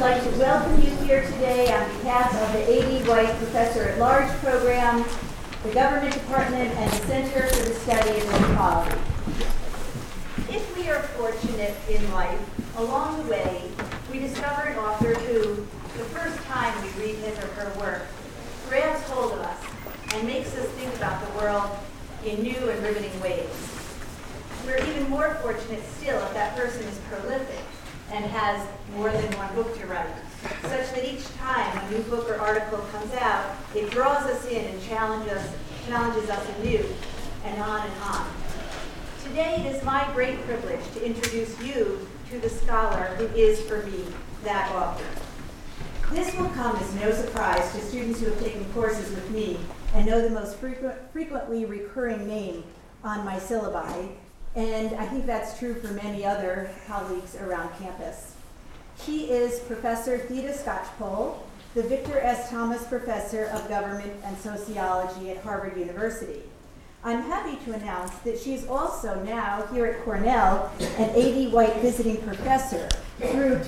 like to welcome you here today on behalf of the A.D. White Professor at Large Program, the Government Department, and the Center for the Study of Inequality. If we are fortunate in life, along the way, we discover an author who, the first time we read his or her work, grabs hold of us and makes us think about the world in new and riveting ways. We're even more fortunate still if that person is prolific and has more than one book to write, such that each time a new book or article comes out, it draws us in and challenges us anew, and on and on. Today, it is my great privilege to introduce you to the scholar who is, for me, that author. This will come as no surprise to students who have taken courses with me and know the most frequently recurring name on my syllabi, and I think that's true for many other colleagues around campus. She is Professor Theda Skocpol, the Victor S. Thomas Professor of Government and Sociology at Harvard University. I'm happy to announce that she's also now here at Cornell an A.D. White Visiting Professor through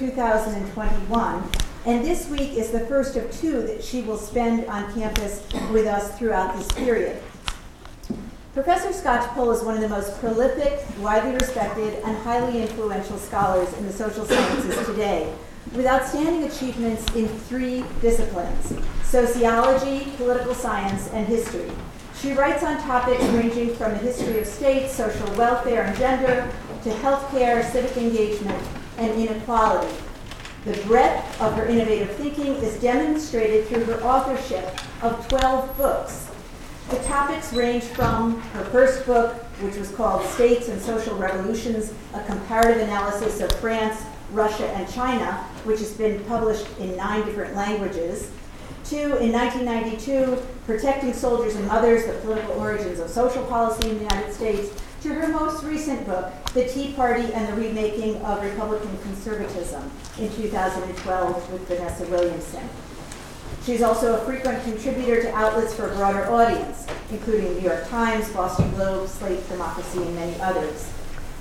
2021, and this week is the first of two that she will spend on campus with us throughout this period. Professor Skocpol is one of the most prolific, widely respected, and highly influential scholars in the social sciences today, with outstanding achievements in three disciplines: sociology, political science, and history. She writes on topics ranging from the history of states, social welfare and gender, to healthcare, civic engagement, and inequality. The breadth of her innovative thinking is demonstrated through her authorship of 12 books. The topics range from her first book, which was called States and Social Revolutions, a comparative analysis of France, Russia, and China, which has been published in 9 different languages, to, in 1992, Protecting Soldiers and Mothers, the Political Origins of Social Policy in the United States, to her most recent book, The Tea Party and the Remaking of Republican Conservatism, in 2012 with Vanessa Williamson. She's also a frequent contributor to outlets for a broader audience, including the New York Times, Boston Globe, Slate Democracy, and many others.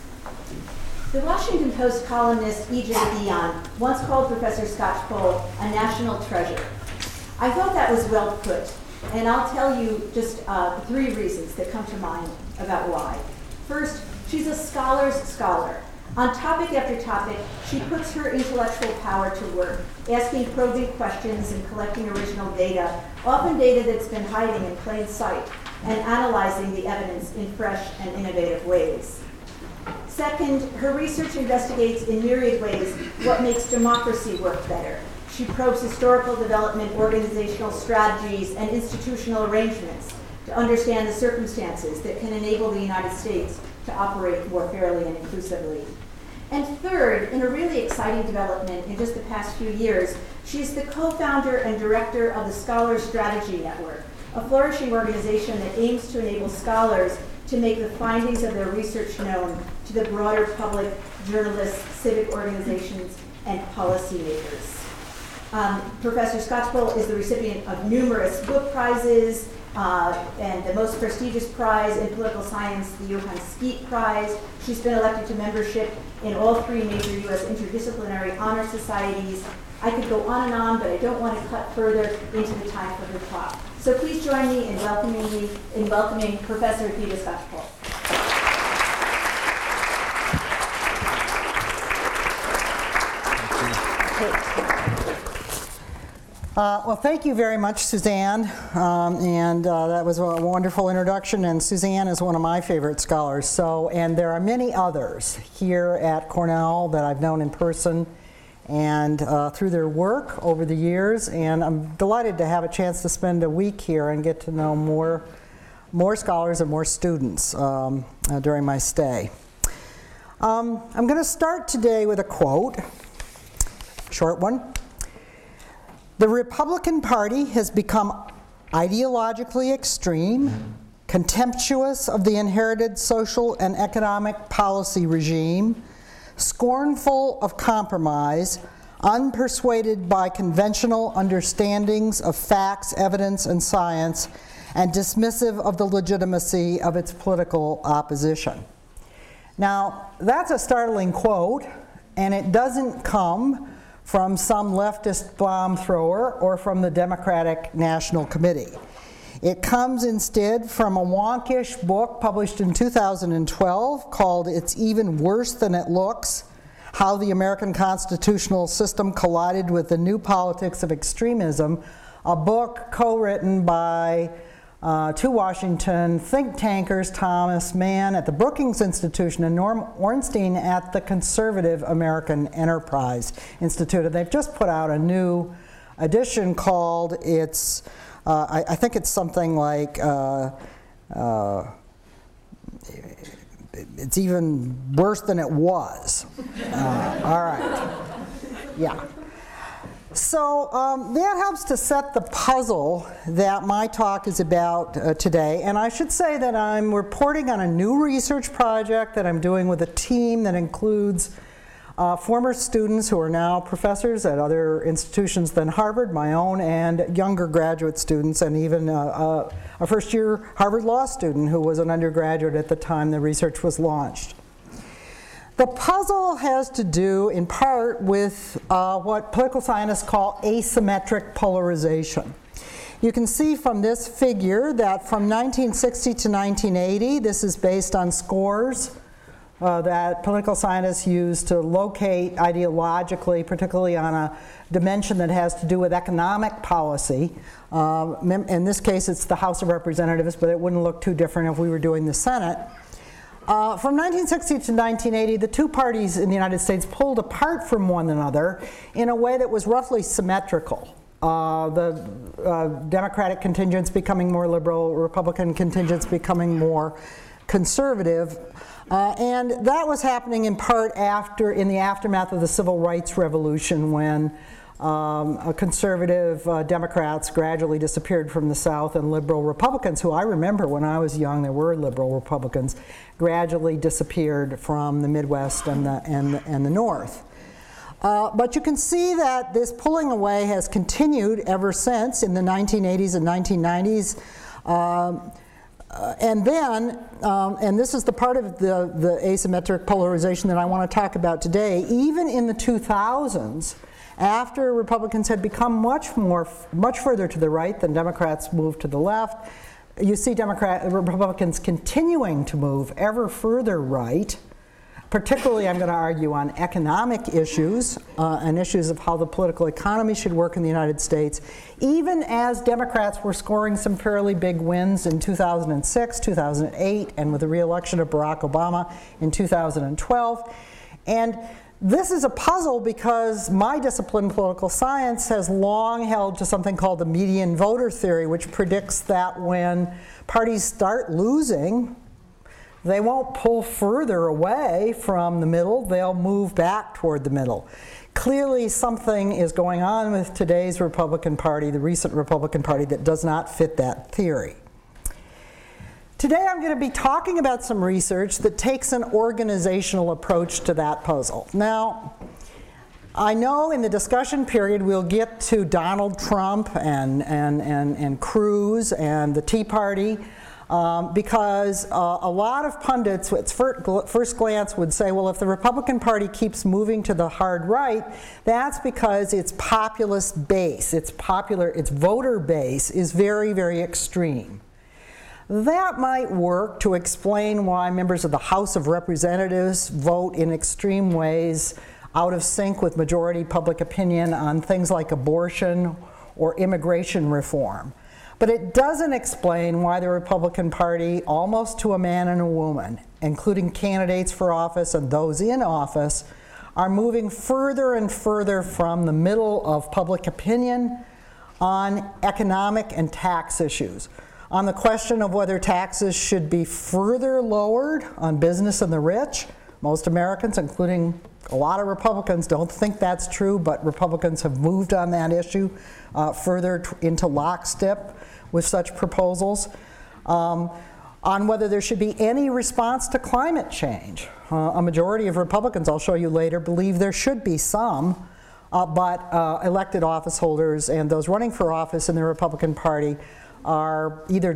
The Washington Post columnist E.J. Dionne once called Professor Skocpol a national treasure. I thought that was well put, and I'll tell you just 3 reasons that come to mind about why. First, she's a scholar's scholar. On topic after topic, she puts her intellectual power to work, asking probing questions and collecting original data, often data that's been hiding in plain sight, and analyzing the evidence in fresh and innovative ways. Second, her research investigates in myriad ways what makes democracy work better. She probes historical development, organizational strategies, and institutional arrangements to understand the circumstances that can enable the United States to operate more fairly and inclusively. And third, in a really exciting development in just the past few years, she's the co-founder and director of the Scholar Strategy Network, a flourishing organization that aims to enable scholars to make the findings of their research known to the broader public, journalists, civic organizations, and policymakers. Professor Skocpol is the recipient of numerous book prizes, and the most prestigious prize in political science, the Johann Skeet Prize. She's been elected to membership in all 3 major U.S. interdisciplinary honor societies. I could go on and on, but I don't want to cut further into the time for her talk. So please join me in welcoming Professor Theda Skocpol. Well, thank you very much, Suzanne, that was a wonderful introduction, and Suzanne is one of my favorite scholars, and there are many others here at Cornell that I've known in person and through their work over the years, and I'm delighted to have a chance to spend a week here and get to know more scholars and more students during my stay. I'm going to start today with a quote, short one. The Republican Party has become ideologically extreme, contemptuous of the inherited social and economic policy regime, scornful of compromise, unpersuaded by conventional understandings of facts, evidence, and science, and dismissive of the legitimacy of its political opposition. Now, that's a startling quote, and it doesn't come from some leftist bomb thrower or from the Democratic National Committee. It comes instead from a wonkish book published in 2012 called It's Even Worse Than It Looks: How the American Constitutional System Collided with the New Politics of Extremism, a book co-written by two Washington think tankers, Thomas Mann at the Brookings Institution and Norm Ornstein at the Conservative American Enterprise Institute. And they've just put out a new edition called I think it's something like It's Even Worse Than It Was. All right. Yeah. So that helps to set the puzzle that my talk is about today. And I should say that I'm reporting on a new research project that I'm doing with a team that includes former students who are now professors at other institutions than Harvard, my own, and younger graduate students, and even a first-year Harvard Law student who was an undergraduate at the time the research was launched. The puzzle has to do, in part, with what political scientists call asymmetric polarization. You can see from this figure that from 1960 to 1980, this is based on scores that political scientists use to locate ideologically, particularly on a dimension that has to do with economic policy. In this case, it's the House of Representatives, but it wouldn't look too different if we were doing the Senate. From 1960 to 1980, the two parties in the United States pulled apart from one another in a way that was roughly symmetrical. The Democratic contingents becoming more liberal, Republican contingents becoming more conservative. And that was happening in part in the aftermath of the Civil Rights Revolution, when conservative Democrats gradually disappeared from the South, and liberal Republicans, who I remember when I was young, there were liberal Republicans, gradually disappeared from the Midwest and the North. But you can see that this pulling away has continued ever since in the 1980s and 1990s. And then, and this is the part of the asymmetric polarization that I want to talk about today, even in the 2000s, after Republicans had become much further to the right than Democrats moved to the left, you see Republicans continuing to move ever further right. Particularly, I'm going to argue on economic issues and issues of how the political economy should work in the United States, even as Democrats were scoring some fairly big wins in 2006, 2008, and with the re-election of Barack Obama in 2012. And this is a puzzle because my discipline, political science, has long held to something called the median voter theory, which predicts that when parties start losing, they won't pull further away from the middle, they'll move back toward the middle. Clearly something is going on with today's Republican Party, the recent Republican Party, that does not fit that theory. Today I'm going to be talking about some research that takes an organizational approach to that puzzle. Now, I know in the discussion period we'll get to Donald Trump and Cruz and the Tea Party, because a lot of pundits at first glance would say, well, if the Republican Party keeps moving to the hard right, that's because its populist base, its voter base is very, very extreme. That might work to explain why members of the House of Representatives vote in extreme ways out of sync with majority public opinion on things like abortion or immigration reform. But it doesn't explain why the Republican Party, almost to a man and a woman, including candidates for office and those in office, are moving further and further from the middle of public opinion on economic and tax issues. On the question of whether taxes should be further lowered on business and the rich, most Americans, including a lot of Republicans, don't think that's true, but Republicans have moved on that issue further into lockstep with such proposals. On whether there should be any response to climate change. A majority of Republicans, I'll show you later, believe there should be some, but elected office holders and those running for office in the Republican Party are either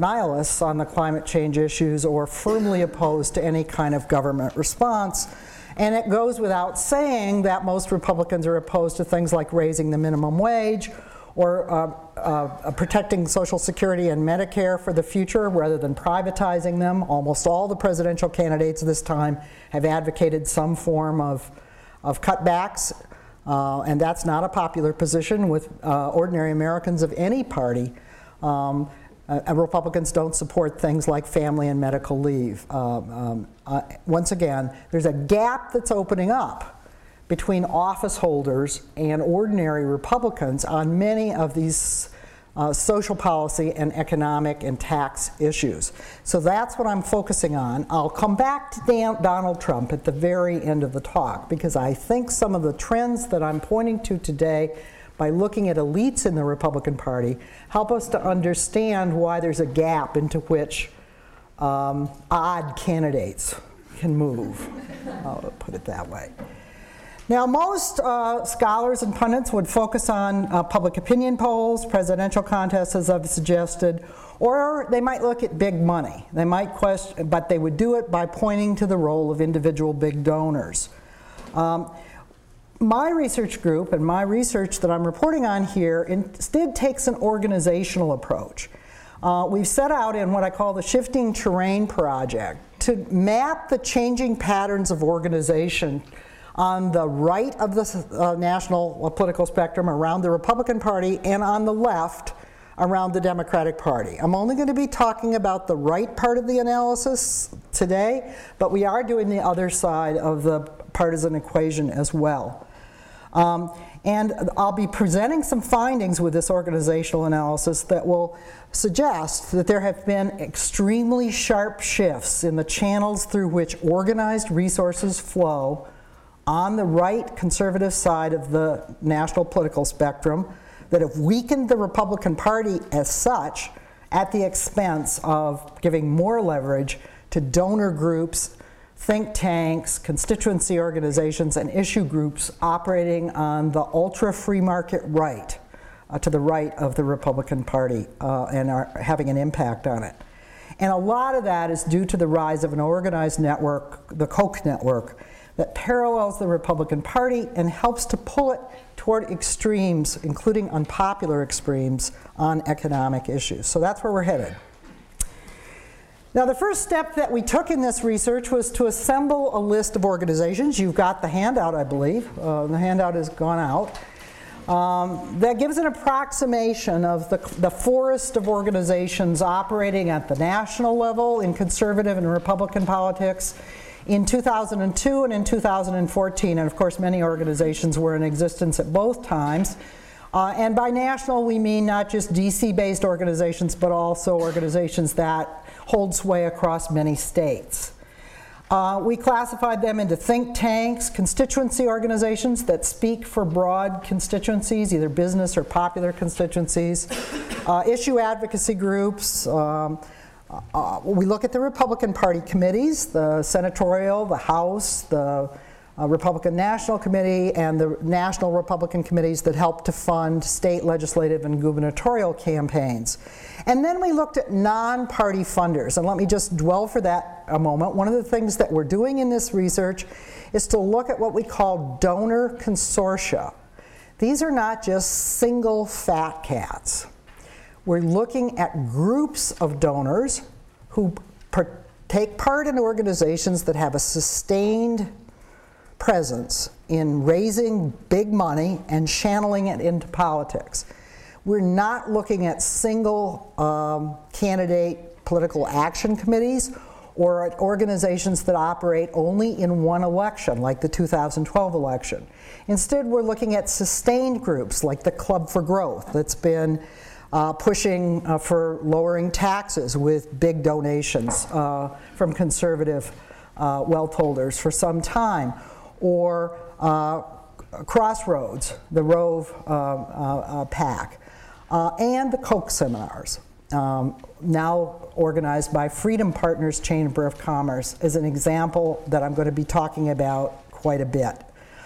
denialists on the climate change issues or firmly opposed to any kind of government response. And it goes without saying that most Republicans are opposed to things like raising the minimum wage or protecting Social Security and Medicare for the future rather than privatizing them. Almost all the presidential candidates this time have advocated some form of cutbacks, and that's not a popular position with ordinary Americans of any party. Republicans don't support things like family and medical leave. Once again, there's a gap that's opening up between office holders and ordinary Republicans on many of these social policy and economic and tax issues. So that's what I'm focusing on. I'll come back to Donald Trump at the very end of the talk, because I think some of the trends that I'm pointing to today by looking at elites in the Republican Party help us to understand why there's a gap into which odd candidates can move. I'll put it that way. Now, most scholars and pundits would focus on public opinion polls, presidential contests, as I've suggested, or they might look at big money. They might question, but they would do it by pointing to the role of individual big donors. My research group and my research that I'm reporting on here instead takes an organizational approach. We've set out in what I call the Shifting Terrain Project to map the changing patterns of organization on the right of the national political spectrum around the Republican Party and on the left around the Democratic Party. I'm only going to be talking about the right part of the analysis today, but we are doing the other side of the partisan equation as well. And I'll be presenting some findings with this organizational analysis that will suggest that there have been extremely sharp shifts in the channels through which organized resources flow on the right conservative side of the national political spectrum that have weakened the Republican Party as such at the expense of giving more leverage to donor groups, think tanks, constituency organizations, and issue groups operating on the ultra-free market right, to the right of the Republican Party, and are having an impact on it. And a lot of that is due to the rise of an organized network, the Koch network, that parallels the Republican Party and helps to pull it toward extremes, including unpopular extremes, on economic issues. So that's where we're headed. Now, the first step that we took in this research was to assemble a list of organizations. You've got the handout, I believe. The handout has gone out. That gives an approximation of the forest of organizations operating at the national level in conservative and Republican politics in 2002 and in 2014. And of course, many organizations were in existence at both times. And by national, we mean not just DC-based organizations, but also organizations that hold sway across many states. We classified them into think tanks, constituency organizations that speak for broad constituencies, either business or popular constituencies, issue advocacy groups. We look at the Republican Party committees, the senatorial, the House, the Republican National Committee, and the National Republican Committees that help to fund state legislative and gubernatorial campaigns. And then we looked at non-party funders, and let me just dwell for that a moment. One of the things that we're doing in this research is to look at what we call donor consortia. These are not just single fat cats. We're looking at groups of donors who take part in organizations that have a sustained presence in raising big money and channeling it into politics. We're not looking at single candidate political action committees or at organizations that operate only in one election, like the 2012 election. Instead, we're looking at sustained groups like the Club for Growth that's been pushing for lowering taxes with big donations from conservative wealth holders for some time, or Crossroads, the Rove PAC, and the Koch seminars, now organized by Freedom Partners Chamber of Commerce, is an example that I'm going to be talking about quite a bit.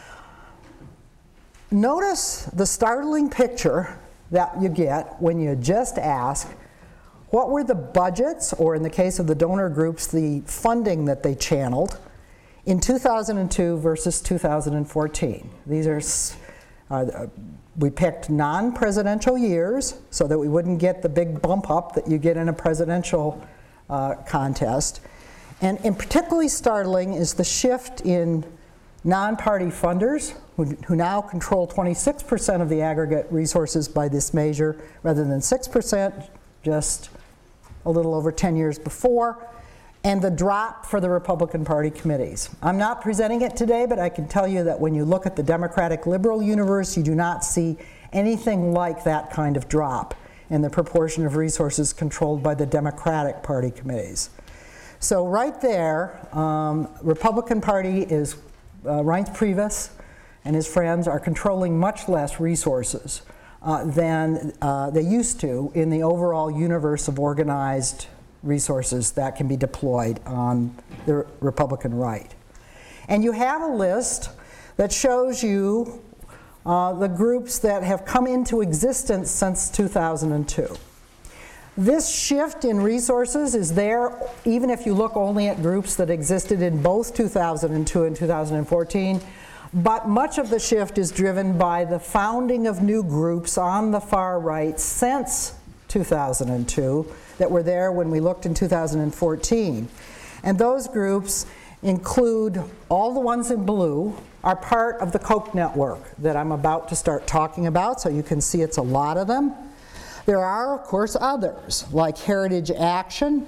Notice the startling picture that you get when you just ask, what were the budgets, or in the case of the donor groups, the funding that they channeled in 2002 versus 2014. These are, we picked non-presidential years so that we wouldn't get the big bump up that you get in a presidential contest. And particularly startling is the shift in non-party funders, who now control 26% of the aggregate resources by this measure, rather than 6% just a little over 10 years before, and the drop for the Republican Party committees. I'm not presenting it today, but I can tell you that when you look at the Democratic liberal universe, you do not see anything like that kind of drop in the proportion of resources controlled by the Democratic Party committees. So right there, Republican Party is, Reince Priebus and his friends are controlling much less resources than they used to in the overall universe of organized resources that can be deployed on the Republican right. And you have a list that shows you the groups that have come into existence since 2002. This shift in resources is there even if you look only at groups that existed in both 2002 and 2014, but much of the shift is driven by the founding of new groups on the far right since 2002 that were there when we looked in 2014. And those groups include all the ones in blue are part of the Koch network that I'm about to start talking about, so you can see it's a lot of them. There are, of course, others, like Heritage Action,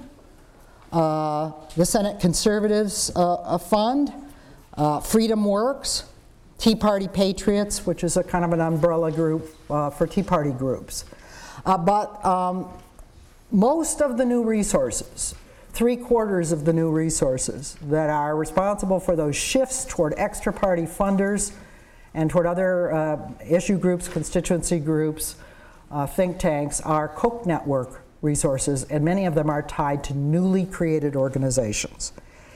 the Senate Conservatives Fund, Freedom Works, Tea Party Patriots, which is a kind of an umbrella group for Tea Party groups. But most of the new resources, 3/4 of the new resources that are responsible for those shifts toward extra party funders and toward other issue groups, constituency groups, think tanks, are Koch network resources, and many of them are tied to newly created organizations.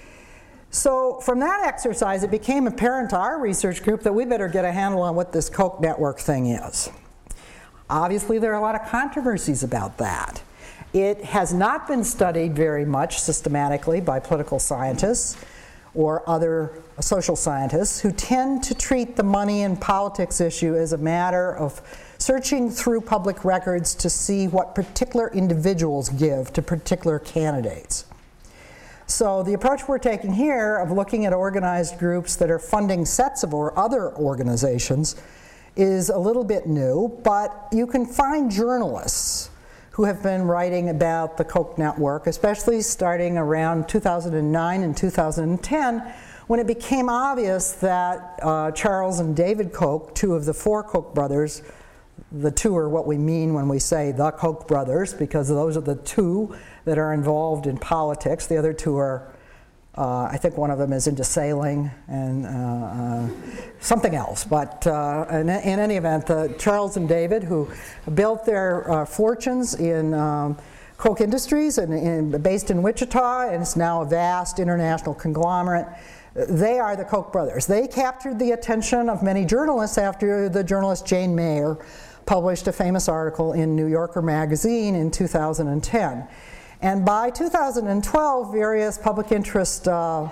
So from that exercise, it became apparent to our research group that we better get a handle on what this Koch network thing is. Obviously, there are a lot of controversies about that. It has not been studied very much systematically by political scientists or other social scientists who tend to treat the money and politics issue as a matter of searching through public records to see what particular individuals give to particular candidates. So the approach we're taking here of looking at organized groups that are funding sets of or other organizations is a little bit new, but you can find journalists who have been writing about the Koch network, especially starting around 2009 and 2010, when it became obvious that Charles and David Koch, two of the four Koch brothers, the two are what we mean when we say the Koch brothers, because those are the two that are involved in politics. The other two are, I think one of them is into sailing and something else. But in any event, Charles and David, who built their fortunes in Koch Industries and based in Wichita, and it's now a vast international conglomerate, they are the Koch brothers. They captured the attention of many journalists after the journalist Jane Mayer published a famous article in New Yorker magazine in 2010. And by 2012, various public interest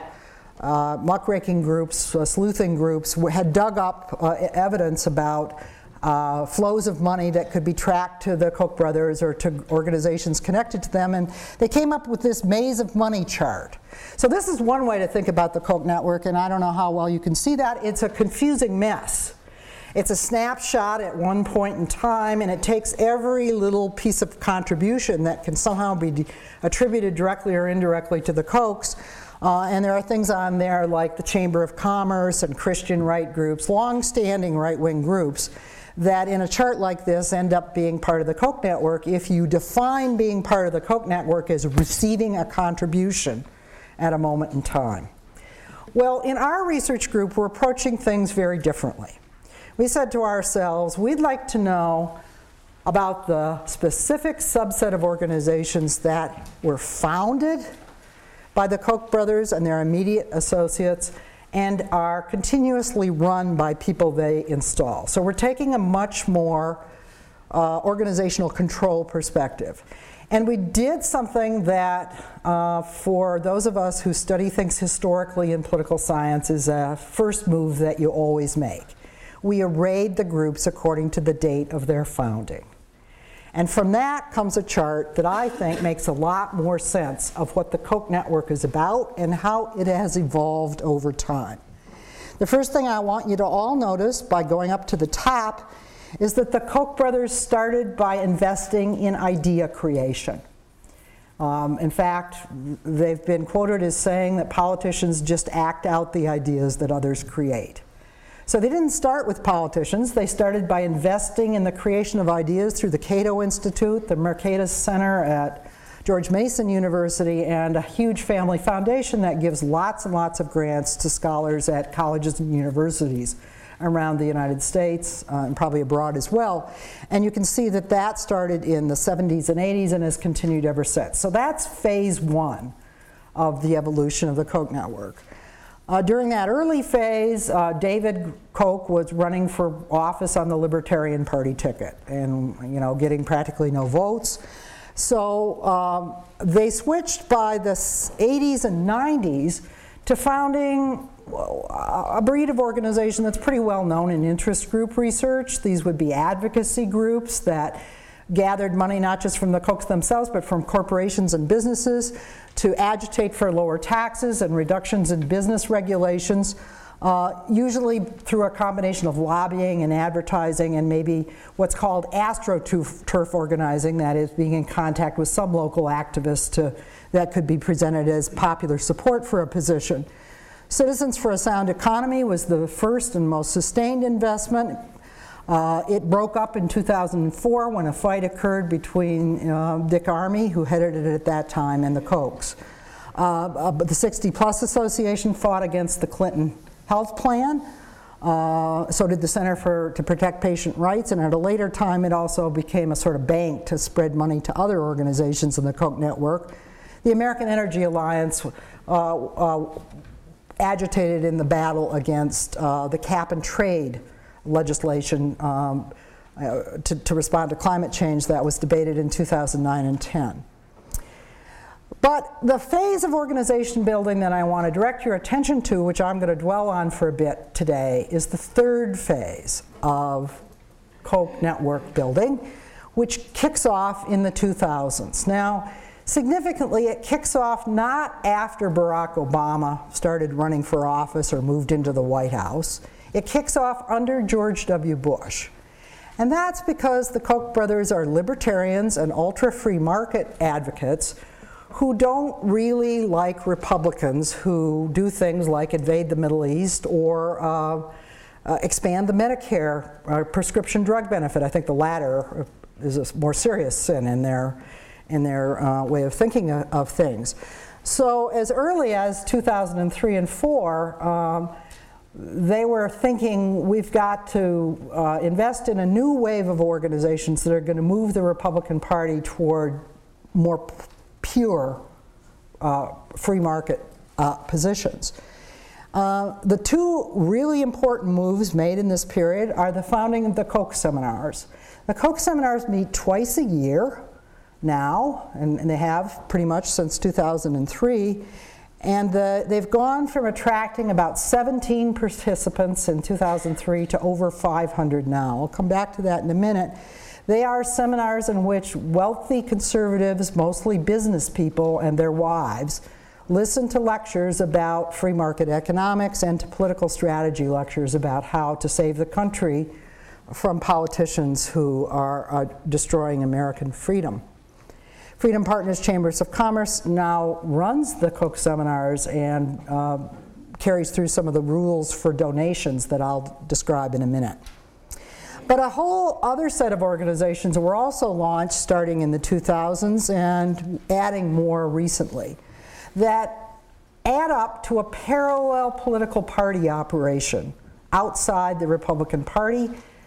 muckraking groups, sleuthing groups, had dug up evidence about flows of money that could be tracked to the Koch brothers or to organizations connected to them, and they came up with this maze of money chart. So this is one way to think about the Koch network, and I don't know how well you can see that. It's a confusing mess. It's a snapshot at one point in time, and it takes every little piece of contribution that can somehow be attributed directly or indirectly to the Kochs. And there are things on there like the Chamber of Commerce and Christian right groups, long-standing right-wing groups, that in a chart like this end up being part of the Koch network if you define being part of the Koch network as receiving a contribution at a moment in time. Well, in our research group, we're approaching things very differently. We said to ourselves, we'd like to know about the specific subset of organizations that were founded by the Koch brothers and their immediate associates and are continuously run by people they install. So we're taking a much more organizational control perspective. And we did something that, for those of us who study things historically in political science, is a first move that you always make. We arrayed the groups according to the date of their founding. And from that comes a chart that I think makes a lot more sense of what the Koch network is about and how it has evolved over time. The first thing I want you to all notice by going up to the top is that the Koch brothers started by investing in idea creation. In fact, they've been quoted as saying that politicians just act out the ideas that others create. So they didn't start with politicians. They started by investing in the creation of ideas through the Cato Institute, the Mercatus Center at George Mason University, and a huge family foundation that gives lots and lots of grants to scholars at colleges and universities around the United States and probably abroad as well. And you can see that that started in the 70s and 80s and has continued ever since. So that's phase one of the evolution of the Koch network. During that early phase, David Koch was running for office on the Libertarian Party ticket and, getting practically no votes. So they switched by the 80s and 90s to founding a breed of organization that's pretty well known in interest group research. These would be advocacy groups that gathered money not just from the Kochs themselves, but from corporations and businesses to agitate for lower taxes and reductions in business regulations, usually through a combination of lobbying and advertising and maybe what's called astroturf organizing, that is being in contact with some local activists that could be presented as popular support for a position. Citizens for a Sound Economy was the first and most sustained investment. It broke up in 2004 when a fight occurred between Dick Armey, who headed it at that time, and the Kochs. But the 60 Plus Association fought against the Clinton health plan. So did the Center to Protect Patient Rights, and at a later time it also became a sort of bank to spread money to other organizations in the Koch network. The American Energy Alliance agitated in the battle against the cap and trade legislation to respond to climate change that was debated in 2009 and 10. But the phase of organization building that I want to direct your attention to, which I'm going to dwell on for a bit today, is the third phase of Koch network building, which kicks off in the 2000s. Now, significantly, it kicks off not after Barack Obama started running for office or moved into the White House. It kicks off under George W. Bush. And that's because the Koch brothers are libertarians and ultra-free market advocates who don't really like Republicans who do things like invade the Middle East or expand the Medicare prescription drug benefit. I think the latter is a more serious sin in their way of thinking of things. So as early as 2003 and 4, they were thinking we've got to invest in a new wave of organizations that are going to move the Republican Party toward more pure free market positions. The two really important moves made in this period are the founding of the Koch seminars. The Koch seminars meet twice a year now, and they have pretty much since 2003. And they've gone from attracting about 17 participants in 2003 to over 500 now. I'll come back to that in a minute. They are seminars in which wealthy conservatives, mostly business people and their wives, listen to lectures about free market economics and to political strategy lectures about how to save the country from politicians who are destroying American freedom. Freedom Partners Chambers of Commerce now runs the Koch seminars and carries through some of the rules for donations that I'll describe in a minute. But a whole other set of organizations were also launched starting in the 2000s and adding more recently that add up to a parallel political party operation outside the Republican Party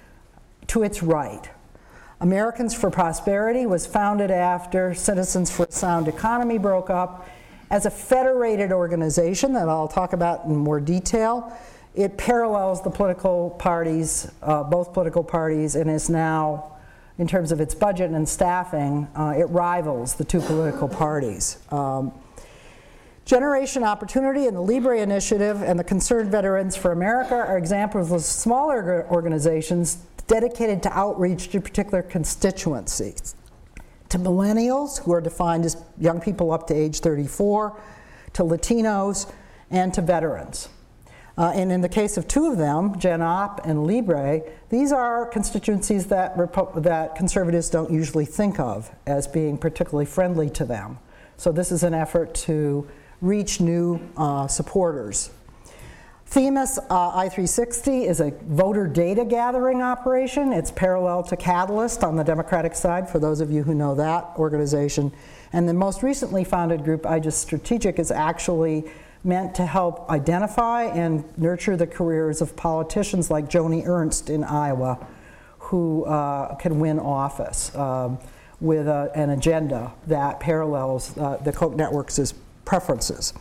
to its right. Americans for Prosperity was founded after Citizens for a Sound Economy broke up as a federated organization that I'll talk about in more detail. It parallels the political parties, both political parties, and is now in terms of its budget and staffing, it rivals the two political parties. Generation Opportunity and the Libre Initiative and the Concerned Veterans for America are examples of smaller organizations dedicated to outreach to particular constituencies. To millennials, who are defined as young people up to age 34, to Latinos, and to veterans. And in the case of two of them, Gen Op and Libre, these are constituencies that conservatives don't usually think of as being particularly friendly to them. So this is an effort to reach new supporters. Themis I360 is a voter data gathering operation. It's parallel to Catalyst on the Democratic side, for those of you who know that organization. And the most recently founded group, iJust Strategic, is actually meant to help identify and nurture the careers of politicians like Joni Ernst in Iowa, who can win office with an agenda that parallels the Koch network's preferences.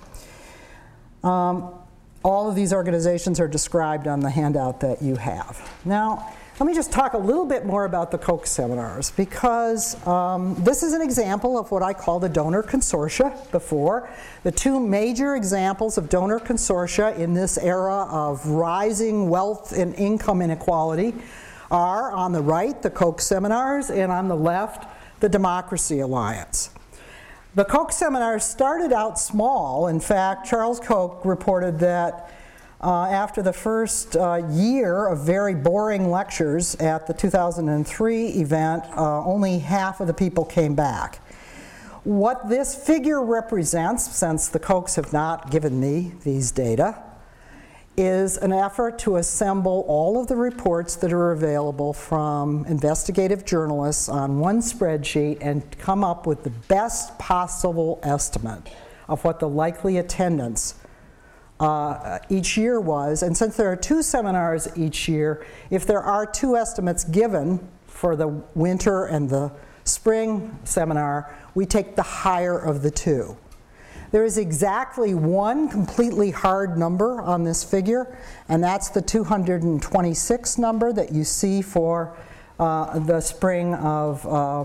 All of these organizations are described on the handout that you have. Now, let me just talk a little bit more about the Koch seminars, because this is an example of what I call the donor consortia before. The two major examples of donor consortia in this era of rising wealth and income inequality are, on the right, the Koch seminars, and on the left, the Democracy Alliance. The Koch seminars started out small. In fact, Charles Koch reported that after the first year of very boring lectures at the 2003 event, only half of the people came back. What this figure represents, since the Kochs have not given me these data, is an effort to assemble all of the reports that are available from investigative journalists on one spreadsheet and come up with the best possible estimate of what the likely attendance each year was. And since there are two seminars each year, if there are two estimates given for the winter and the spring seminar, we take the higher of the two. There is exactly one completely hard number on this figure, and that's the 226 number that you see for the spring of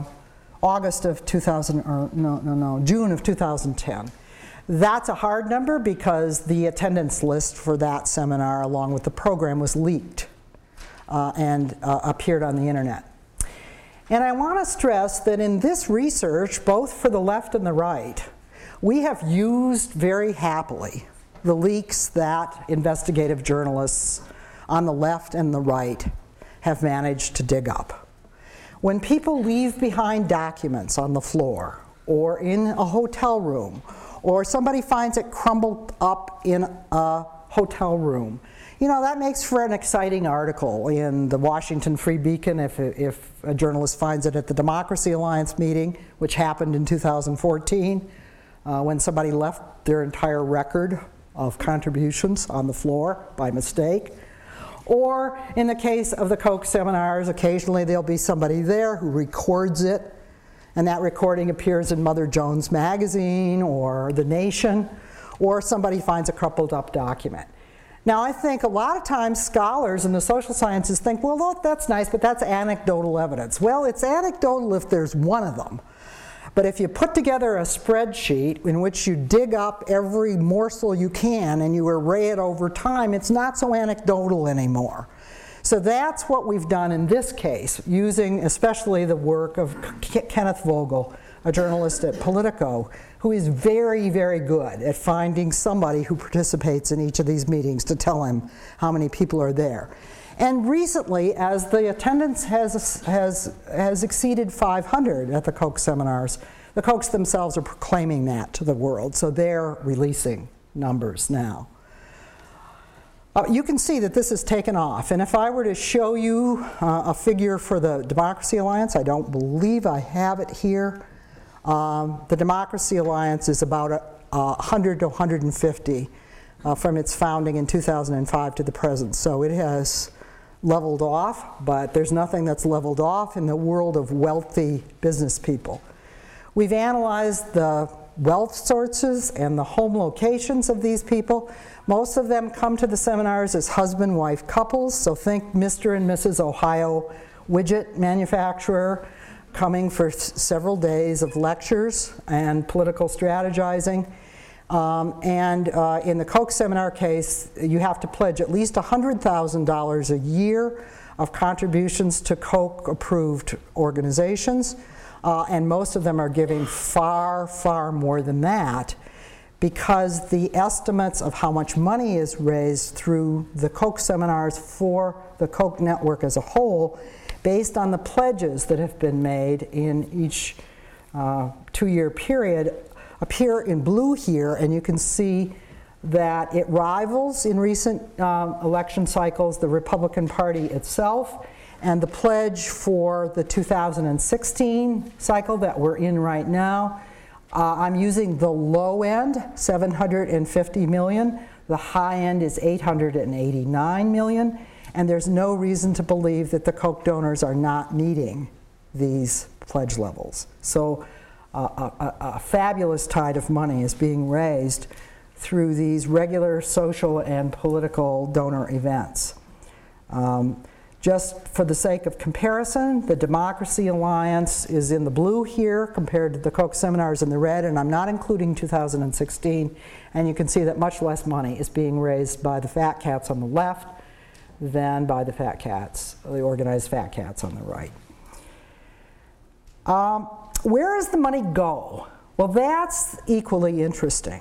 June of 2010. That's a hard number because the attendance list for that seminar, along with the program, was leaked and appeared on the internet. And I want to stress that in this research, both for the left and the right, we have used very happily the leaks that investigative journalists on the left and the right have managed to dig up. When people leave behind documents on the floor or in a hotel room, or somebody finds it crumbled up in a hotel room, you know, that makes for an exciting article in the Washington Free Beacon if a journalist finds it at the Democracy Alliance meeting, which happened in 2014. When somebody left their entire record of contributions on the floor by mistake. Or in the case of the Koch seminars, occasionally there'll be somebody there who records it, and that recording appears in Mother Jones magazine or The Nation, or somebody finds a crumpled up document. Now, I think a lot of times scholars in the social sciences think, well, look, that's nice, but that's anecdotal evidence. Well, it's anecdotal if there's one of them. But if you put together a spreadsheet in which you dig up every morsel you can and you array it over time, it's not so anecdotal anymore. So that's what we've done in this case, using especially the work of Kenneth Vogel, a journalist at Politico, who is very, very good at finding somebody who participates in each of these meetings to tell him how many people are there. And recently, as the attendance has exceeded 500 at the Koch seminars, the Kochs themselves are proclaiming that to the world, so they're releasing numbers now. You can see that this has taken off, and if I were to show you a figure for the Democracy Alliance, I don't believe I have it here. The Democracy Alliance is about 100 to 150 from its founding in 2005 to the present, so it has leveled off, but there's nothing that's leveled off in the world of wealthy business people. We've analyzed the wealth sources and the home locations of these people. Most of them come to the seminars as husband-wife couples, so think Mr. and Mrs. Ohio widget manufacturer, coming for several days of lectures and political strategizing. In the Koch seminar case, you have to pledge at least $100,000 a year of contributions to Koch-approved organizations, and most of them are giving far, far more than that, because the estimates of how much money is raised through the Koch seminars for the Koch network as a whole, based on the pledges that have been made in each 2-year period, appear in blue here, and you can see that it rivals in recent election cycles the Republican Party itself, and the pledge for the 2016 cycle that we're in right now. I'm using the low end, $750 million. The high end is $889 million. And there's no reason to believe that the Koch donors are not meeting these pledge levels. So a fabulous tide of money is being raised through these regular social and political donor events. Just for the sake of comparison, the Democracy Alliance is in the blue here compared to the Koch seminars in the red, and I'm not including 2016. And you can see that much less money is being raised by the fat cats on the left than by the fat cats, the organized fat cats on the right. Where does the money go? Well, that's equally interesting.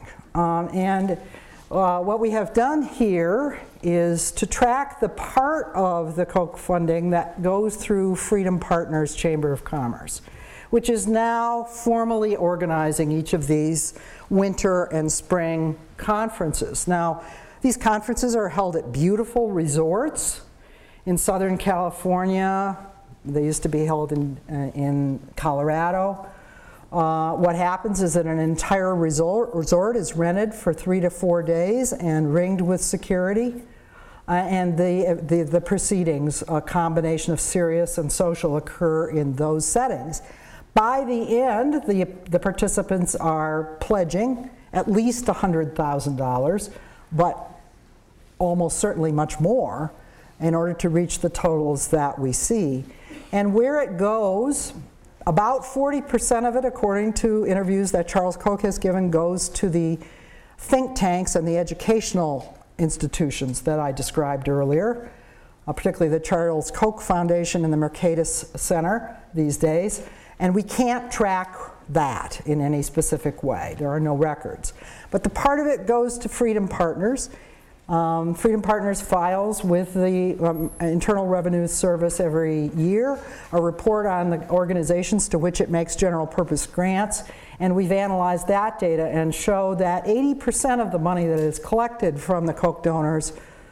What we have done here is to track the part of the Koch funding that goes through Freedom Partners Chamber of Commerce, which is now formally organizing each of these winter and spring conferences. Now, these conferences are held at beautiful resorts in Southern California. They used to be held in Colorado. What happens is that an entire resort is rented for 3 to 4 days and ringed with security. And the proceedings, a combination of serious and social, occur in those settings. By the end, the participants are pledging at least $100,000, but almost certainly much more in order to reach the totals that we see. And where it goes, about 40% of it, according to interviews that Charles Koch has given, goes to the think tanks and the educational institutions that I described earlier, particularly the Charles Koch Foundation and the Mercatus Center these days. And we can't track that in any specific way. There are no records. But the part of it goes to Freedom Partners. Freedom Partners files with the Internal Revenue Service every year a report on the organizations to which it makes general purpose grants, and we've analyzed that data and show that 80% of the money that is collected from the Koch donors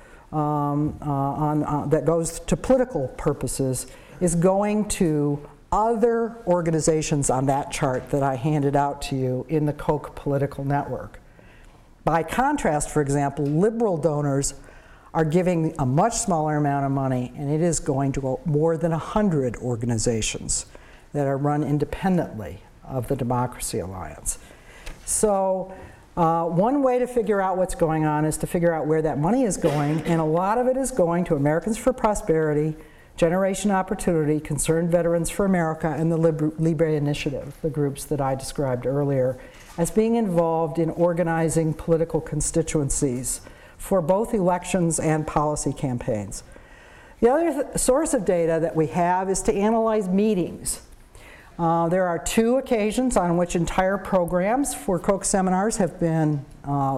that goes to political purposes is going to other organizations on that chart that I handed out to you in the Koch political network. By contrast, for example, liberal donors are giving a much smaller amount of money, and it is going to more than 100 organizations that are run independently of the Democracy Alliance. So one way to figure out what's going on is to figure out where that money is going, and a lot of it is going to Americans for Prosperity, Generation Opportunity, Concerned Veterans for America, and the Libre Initiative, the groups that I described earlier, as being involved in organizing political constituencies for both elections and policy campaigns. The other source of data that we have is to analyze meetings. There are 2 occasions on which entire programs for Koch seminars have been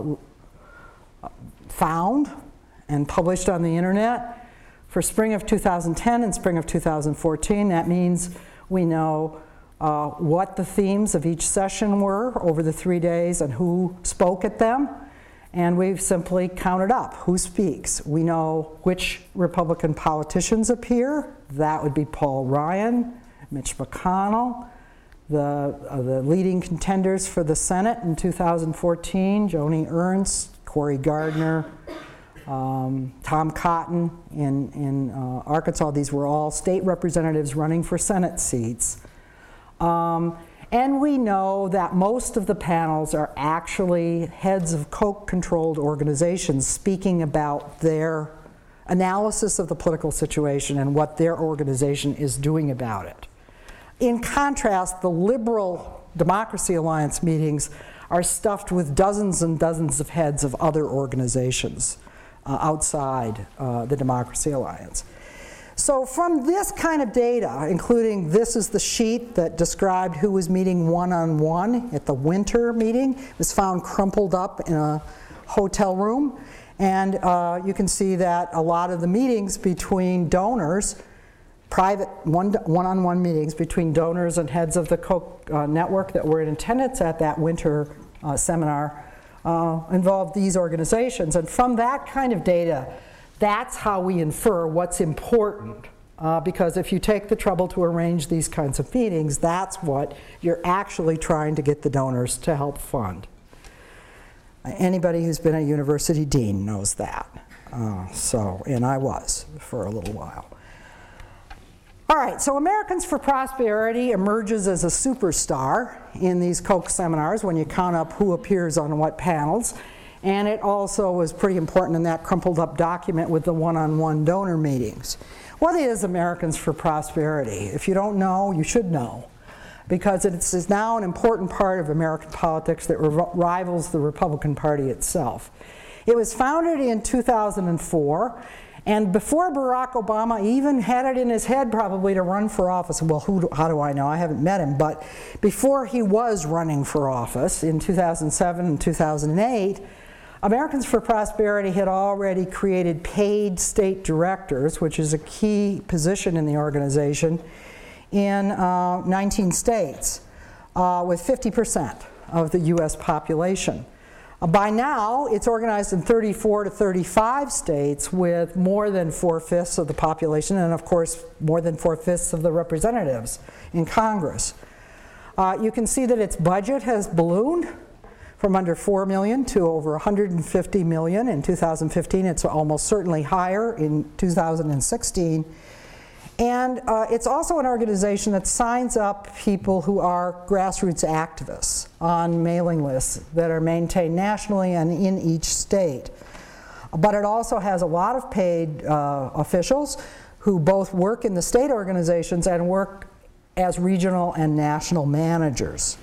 found and published on the internet. For spring of 2010 and spring of 2014, that means we know what the themes of each session were over the 3 days and who spoke at them. And we've simply counted up who speaks. We know which Republican politicians appear. That would be Paul Ryan, Mitch McConnell, the leading contenders for the Senate in 2014, Joni Ernst, Cory Gardner, Tom Cotton in Arkansas. These were all state representatives running for Senate seats. And we know that most of the panels are actually heads of Koch-controlled organizations speaking about their analysis of the political situation and what their organization is doing about it. In contrast, the Liberal Democracy Alliance meetings are stuffed with dozens and dozens of heads of other organizations outside the Democracy Alliance. So from this kind of data, including this is the sheet that described who was meeting one-on-one at the winter meeting, it was found crumpled up in a hotel room. And you can see that a lot of the meetings between donors, private one-on-one meetings between donors and heads of the Koch network that were in attendance at that winter seminar involved these organizations. And from that kind of data, that's how we infer what's important. Because if you take the trouble to arrange these kinds of meetings, that's what you're actually trying to get the donors to help fund. Anybody who's been a university dean knows that. And I was for a little while. All right, so Americans for Prosperity emerges as a superstar in these Koch seminars when you count up who appears on what panels. And it also was pretty important in that crumpled up document with the one-on-one donor meetings. What is Americans for Prosperity? If you don't know, you should know, because it is now an important part of American politics that rivals the Republican Party itself. It was founded in 2004, and before Barack Obama even had it in his head probably to run for office, well, how do I know? I haven't met him, but before he was running for office in 2007 and 2008, Americans for Prosperity had already created paid state directors, which is a key position in the organization, in 19 states, with 50% of the US population. By now, it's organized in 34 to 35 states with more than 4/5 of the population and, of course, more than 4/5 of the representatives in Congress. You can see that its budget has ballooned from under $4 million to over $150 million in 2015. It's almost certainly higher in 2016. And it's also an organization that signs up people who are grassroots activists on mailing lists that are maintained nationally and in each state. But it also has a lot of paid officials who both work in the state organizations and work as regional and national managers.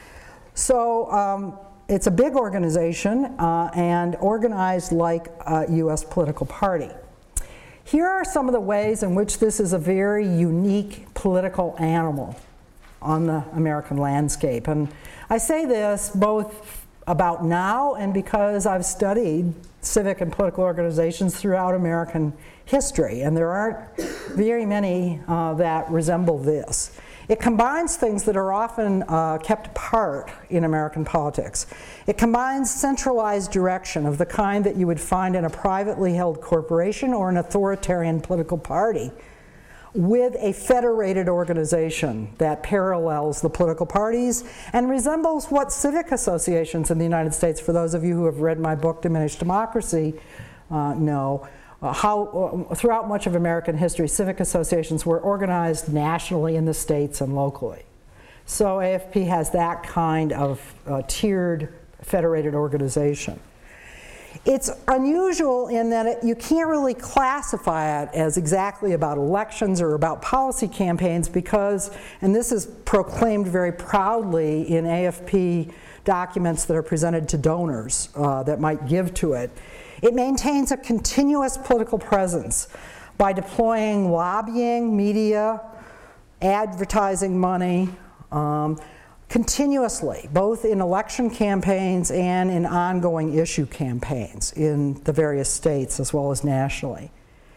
So it's a big organization and organized like a US political party. Here are some of the ways in which this is a very unique political animal on the American landscape. And I say this both about now and because I've studied civic and political organizations throughout American history, and there aren't very many that resemble this. It combines things that are often kept apart in American politics. It combines centralized direction of the kind that you would find in a privately held corporation or an authoritarian political party with a federated organization that parallels the political parties and resembles what civic associations in the United States, for those of you who have read my book, Diminished Democracy, know. How throughout much of American history, civic associations were organized nationally in the states and locally. So AFP has that kind of tiered, federated organization. It's unusual in that you can't really classify it as exactly about elections or about policy campaigns because, and this is proclaimed very proudly in AFP documents that are presented to donors that might give to it, it maintains a continuous political presence by deploying lobbying, media, advertising money, continuously, both in election campaigns and in ongoing issue campaigns in the various states as well as nationally.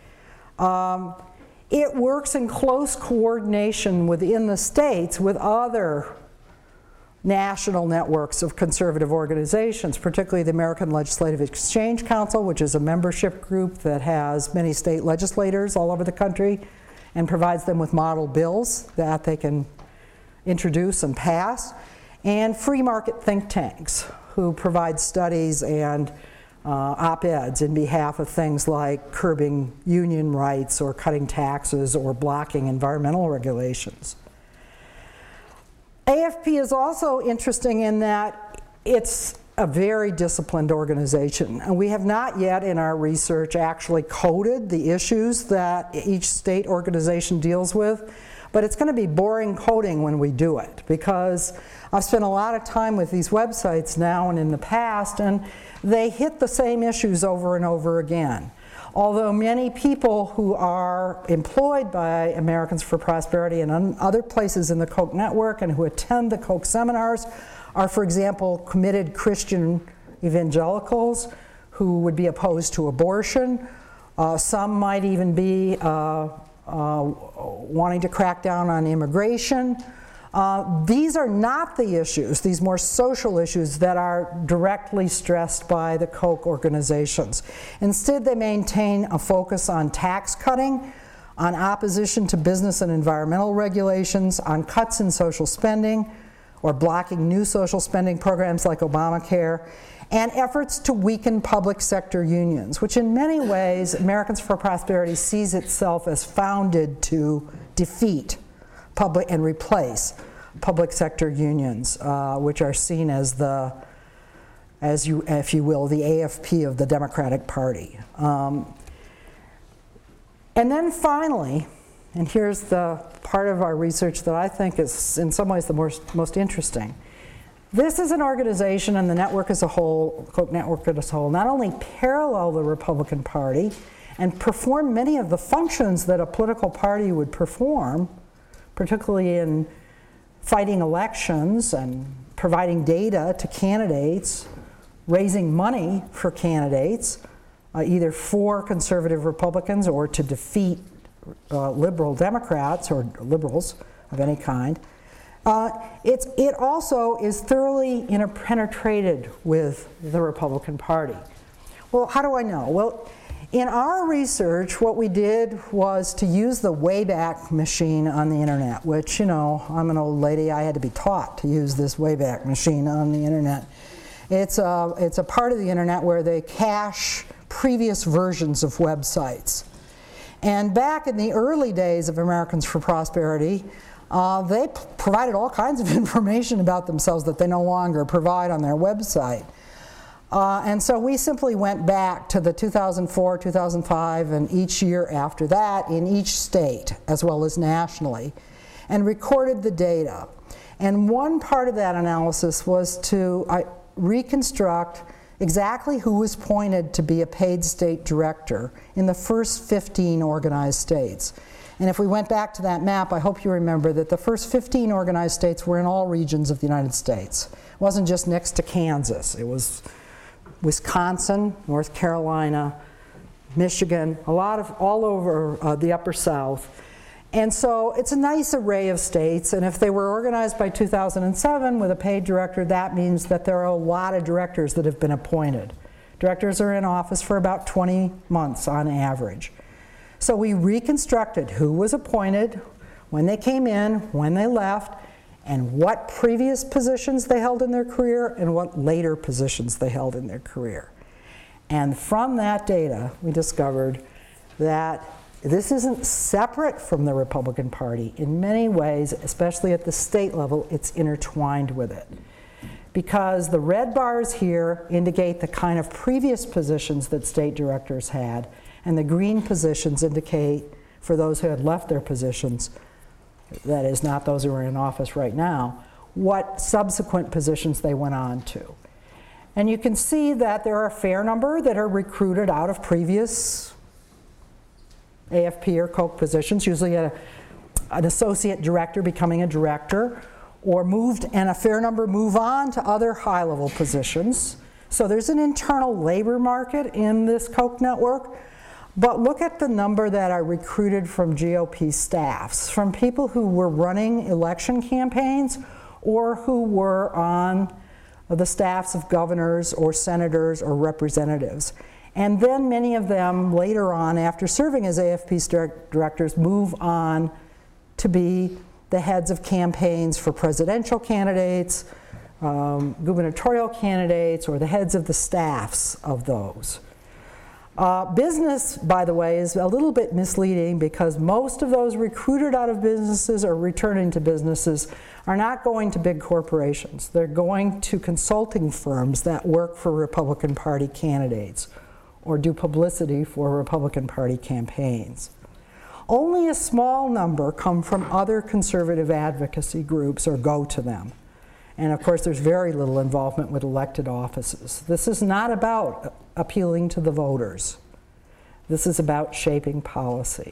It works in close coordination within the states with other national networks of conservative organizations, particularly the American Legislative Exchange Council, which is a membership group that has many state legislators all over the country and provides them with model bills that they can introduce and pass, and free market think tanks who provide studies and op-eds in behalf of things like curbing union rights or cutting taxes or blocking environmental regulations. AFP is also interesting in that it's a very disciplined organization. And we have not yet in our research actually coded the issues that each state organization deals with, but it's going to be boring coding when we do it, because I've spent a lot of time with these websites now and in the past, and they hit the same issues over and over again. Although many people who are employed by Americans for Prosperity and other places in the Koch network and who attend the Koch seminars are, for example, committed Christian evangelicals who would be opposed to abortion. Some might even be wanting to crack down on immigration. These are not the issues, these more social issues that are directly stressed by the Koch organizations. Instead, they maintain a focus on tax cutting, on opposition to business and environmental regulations, on cuts in social spending, or blocking new social spending programs like Obamacare, and efforts to weaken public sector unions, which in many ways Americans for Prosperity sees itself as founded to defeat public and replace public sector unions, which are seen as the, if you will, the AFP of the Democratic Party. And then finally, and here's the part of our research that I think is in some ways the most interesting. This is an organization, and the network as a whole, Koch network as a whole, not only parallel the Republican Party and perform many of the functions that a political party would perform, particularly in fighting elections and providing data to candidates, raising money for candidates, either for conservative Republicans or to defeat liberal Democrats or liberals of any kind. It also is thoroughly interpenetrated with the Republican Party. Well, how do I know? Well, in our research, what we did was to use the Wayback Machine on the internet, which, you know, I'm an old lady, I had to be taught to use this Wayback Machine on the internet. It's a part of the internet where they cache previous versions of websites. And back in the early days of Americans for Prosperity, they provided all kinds of information about themselves that they no longer provide on their website. And so we simply went back to the 2004, 2005, and each year after that in each state, as well as nationally, and recorded the data. And one part of that analysis was to reconstruct exactly who was appointed to be a paid state director in the first 15 organized states. And if we went back to that map, I hope you remember that the first 15 organized states were in all regions of the United States. It wasn't just next to Kansas. It was Wisconsin, North Carolina, Michigan, all over the Upper South. And so it's a nice array of states, and if they were organized by 2007 with a paid director, that means that there are a lot of directors that have been appointed. Directors are in office for about 20 months on average. So we reconstructed who was appointed, when they came in, when they left, and what previous positions they held in their career and what later positions they held in their career. And from that data, we discovered that this isn't separate from the Republican Party. In many ways, especially at the state level, it's intertwined with it. Because the red bars here indicate the kind of previous positions that state directors had, and the green positions indicate, for those who had left their positions, that is, not those who are in office right now, what subsequent positions they went on to. And you can see that there are a fair number that are recruited out of previous AFP or Koch positions, usually an associate director becoming a director, or and a fair number move on to other high-level positions. So there's an internal labor market in this Koch network. But look at the number that are recruited from GOP staffs, from people who were running election campaigns or who were on the staffs of governors or senators or representatives. And then many of them later on, after serving as AFP directors, move on to be the heads of campaigns for presidential candidates, gubernatorial candidates, or the heads of the staffs of those. Business, by the way, is a little bit misleading because most of those recruited out of businesses or returning to businesses are not going to big corporations. They're going to consulting firms that work for Republican Party candidates or do publicity for Republican Party campaigns. Only a small number come from other conservative advocacy groups or go to them. And of course, there's very little involvement with elected offices. This is not about appealing to the voters. This is about shaping policy.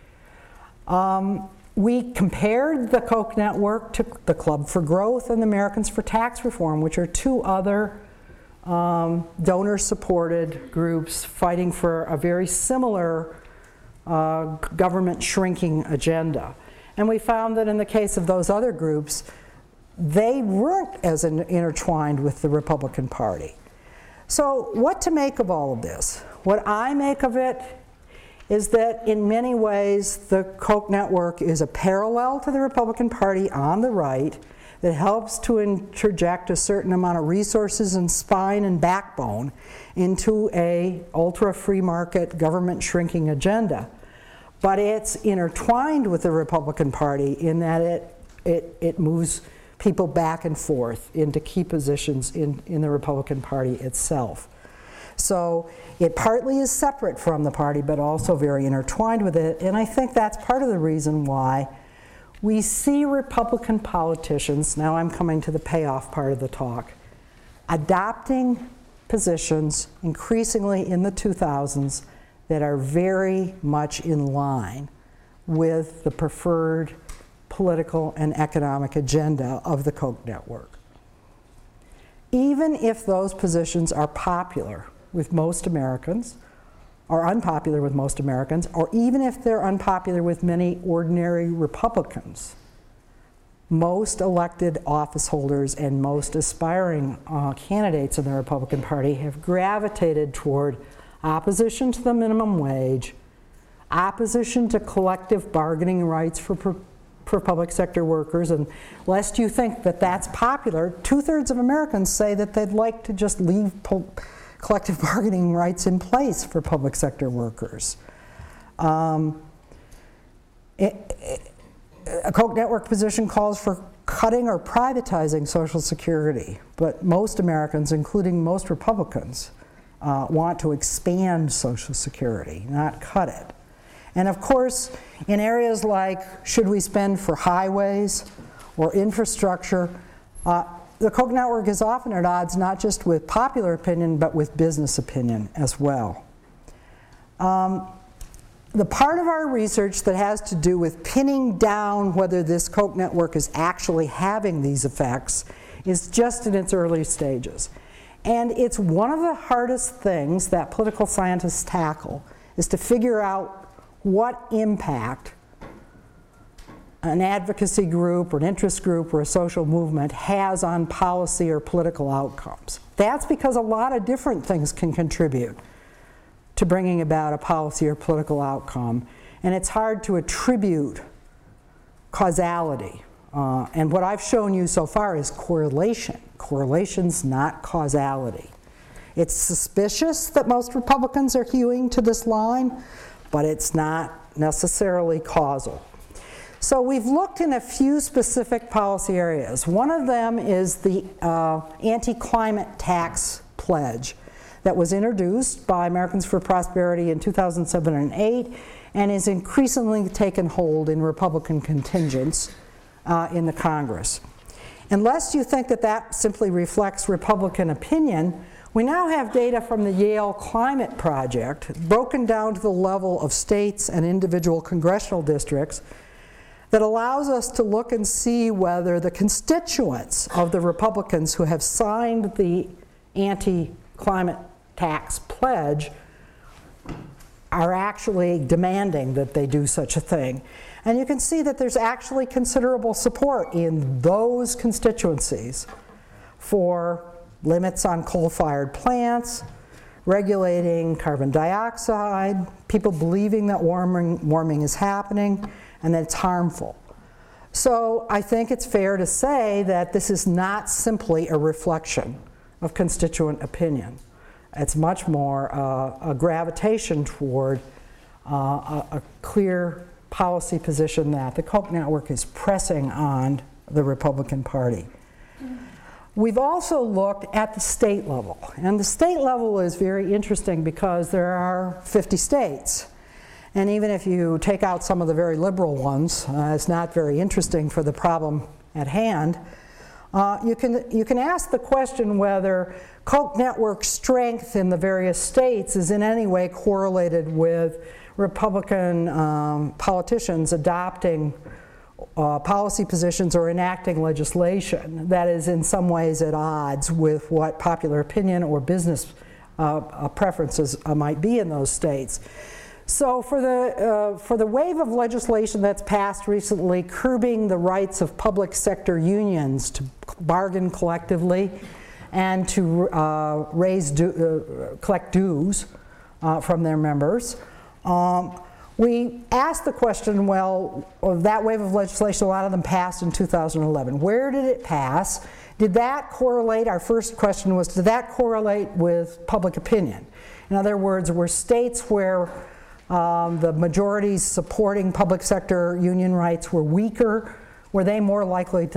We compared the Koch network to the Club for Growth and the Americans for Tax Reform, which are two other donor-supported groups fighting for a very similar government shrinking agenda. And we found that in the case of those other groups, they weren't as intertwined with the Republican Party. So what to make of all of this? What I make of it is that in many ways the Koch network is a parallel to the Republican Party on the right that helps to interject a certain amount of resources and spine and backbone into a ultra-free market government shrinking agenda. But it's intertwined with the Republican Party in that it moves people back and forth into key positions in the Republican Party itself. So it partly is separate from the party, but also very intertwined with it. And I think that's part of the reason why we see Republican politicians, now I'm coming to the payoff part of the talk, adopting positions increasingly in the 2000s that are very much in line with the preferred political and economic agenda of the Koch network. Even if those positions are popular with most Americans, or unpopular with most Americans, or even if they're unpopular with many ordinary Republicans, most elected office holders and most aspiring candidates in the Republican Party have gravitated toward opposition to the minimum wage, opposition to collective bargaining rights for public sector workers, and lest you think that that's popular, 2/3 of Americans say that they'd like to just leave collective bargaining rights in place for public sector workers. A Koch network position calls for cutting or privatizing Social Security, but most Americans, including most Republicans, want to expand Social Security, not cut it. And of course, in areas like should we spend for highways or infrastructure, the Koch network is often at odds not just with popular opinion, but with business opinion as well. The part of our research that has to do with pinning down whether this Koch network is actually having these effects is just in its early stages. And it's one of the hardest things that political scientists tackle, is to figure out what impact an advocacy group or an interest group or a social movement has on policy or political outcomes. That's because a lot of different things can contribute to bringing about a policy or political outcome, and it's hard to attribute causality. And what I've shown you so far is correlation. Correlation's not causality. It's suspicious that most Republicans are hewing to this line, but it's not necessarily causal. So we've looked in a few specific policy areas. One of them is the anti-climate tax pledge that was introduced by Americans for Prosperity in 2007 and 2008 and is increasingly taken hold in Republican contingents in the Congress. Unless you think that that simply reflects Republican opinion, we now have data from the Yale Climate Project broken down to the level of states and individual congressional districts that allows us to look and see whether the constituents of the Republicans who have signed the anti-climate tax pledge are actually demanding that they do such a thing. And you can see that there's actually considerable support in those constituencies for limits on coal-fired plants, regulating carbon dioxide, people believing that warming is happening and that it's harmful. So I think it's fair to say that this is not simply a reflection of constituent opinion. It's much more a gravitation toward a clear policy position that the Koch network is pressing on the Republican Party. We've also looked at the state level, and the state level is very interesting because there are 50 states. And even if you take out some of the very liberal ones, it's not very interesting for the problem at hand. You can ask the question whether Koch network strength in the various states is in any way correlated with Republican politicians adopting policy positions or enacting legislation that is in some ways at odds with what popular opinion or business preferences might be in those states. So for the wave of legislation that's passed recently curbing the rights of public sector unions to bargain collectively and to collect dues from their members, we asked the question, well, of that wave of legislation, a lot of them passed in 2011. Where did it pass? Did that correlate? Our first question was, did that correlate with public opinion? In other words, were states where the majorities supporting public sector union rights were weaker, were they more likely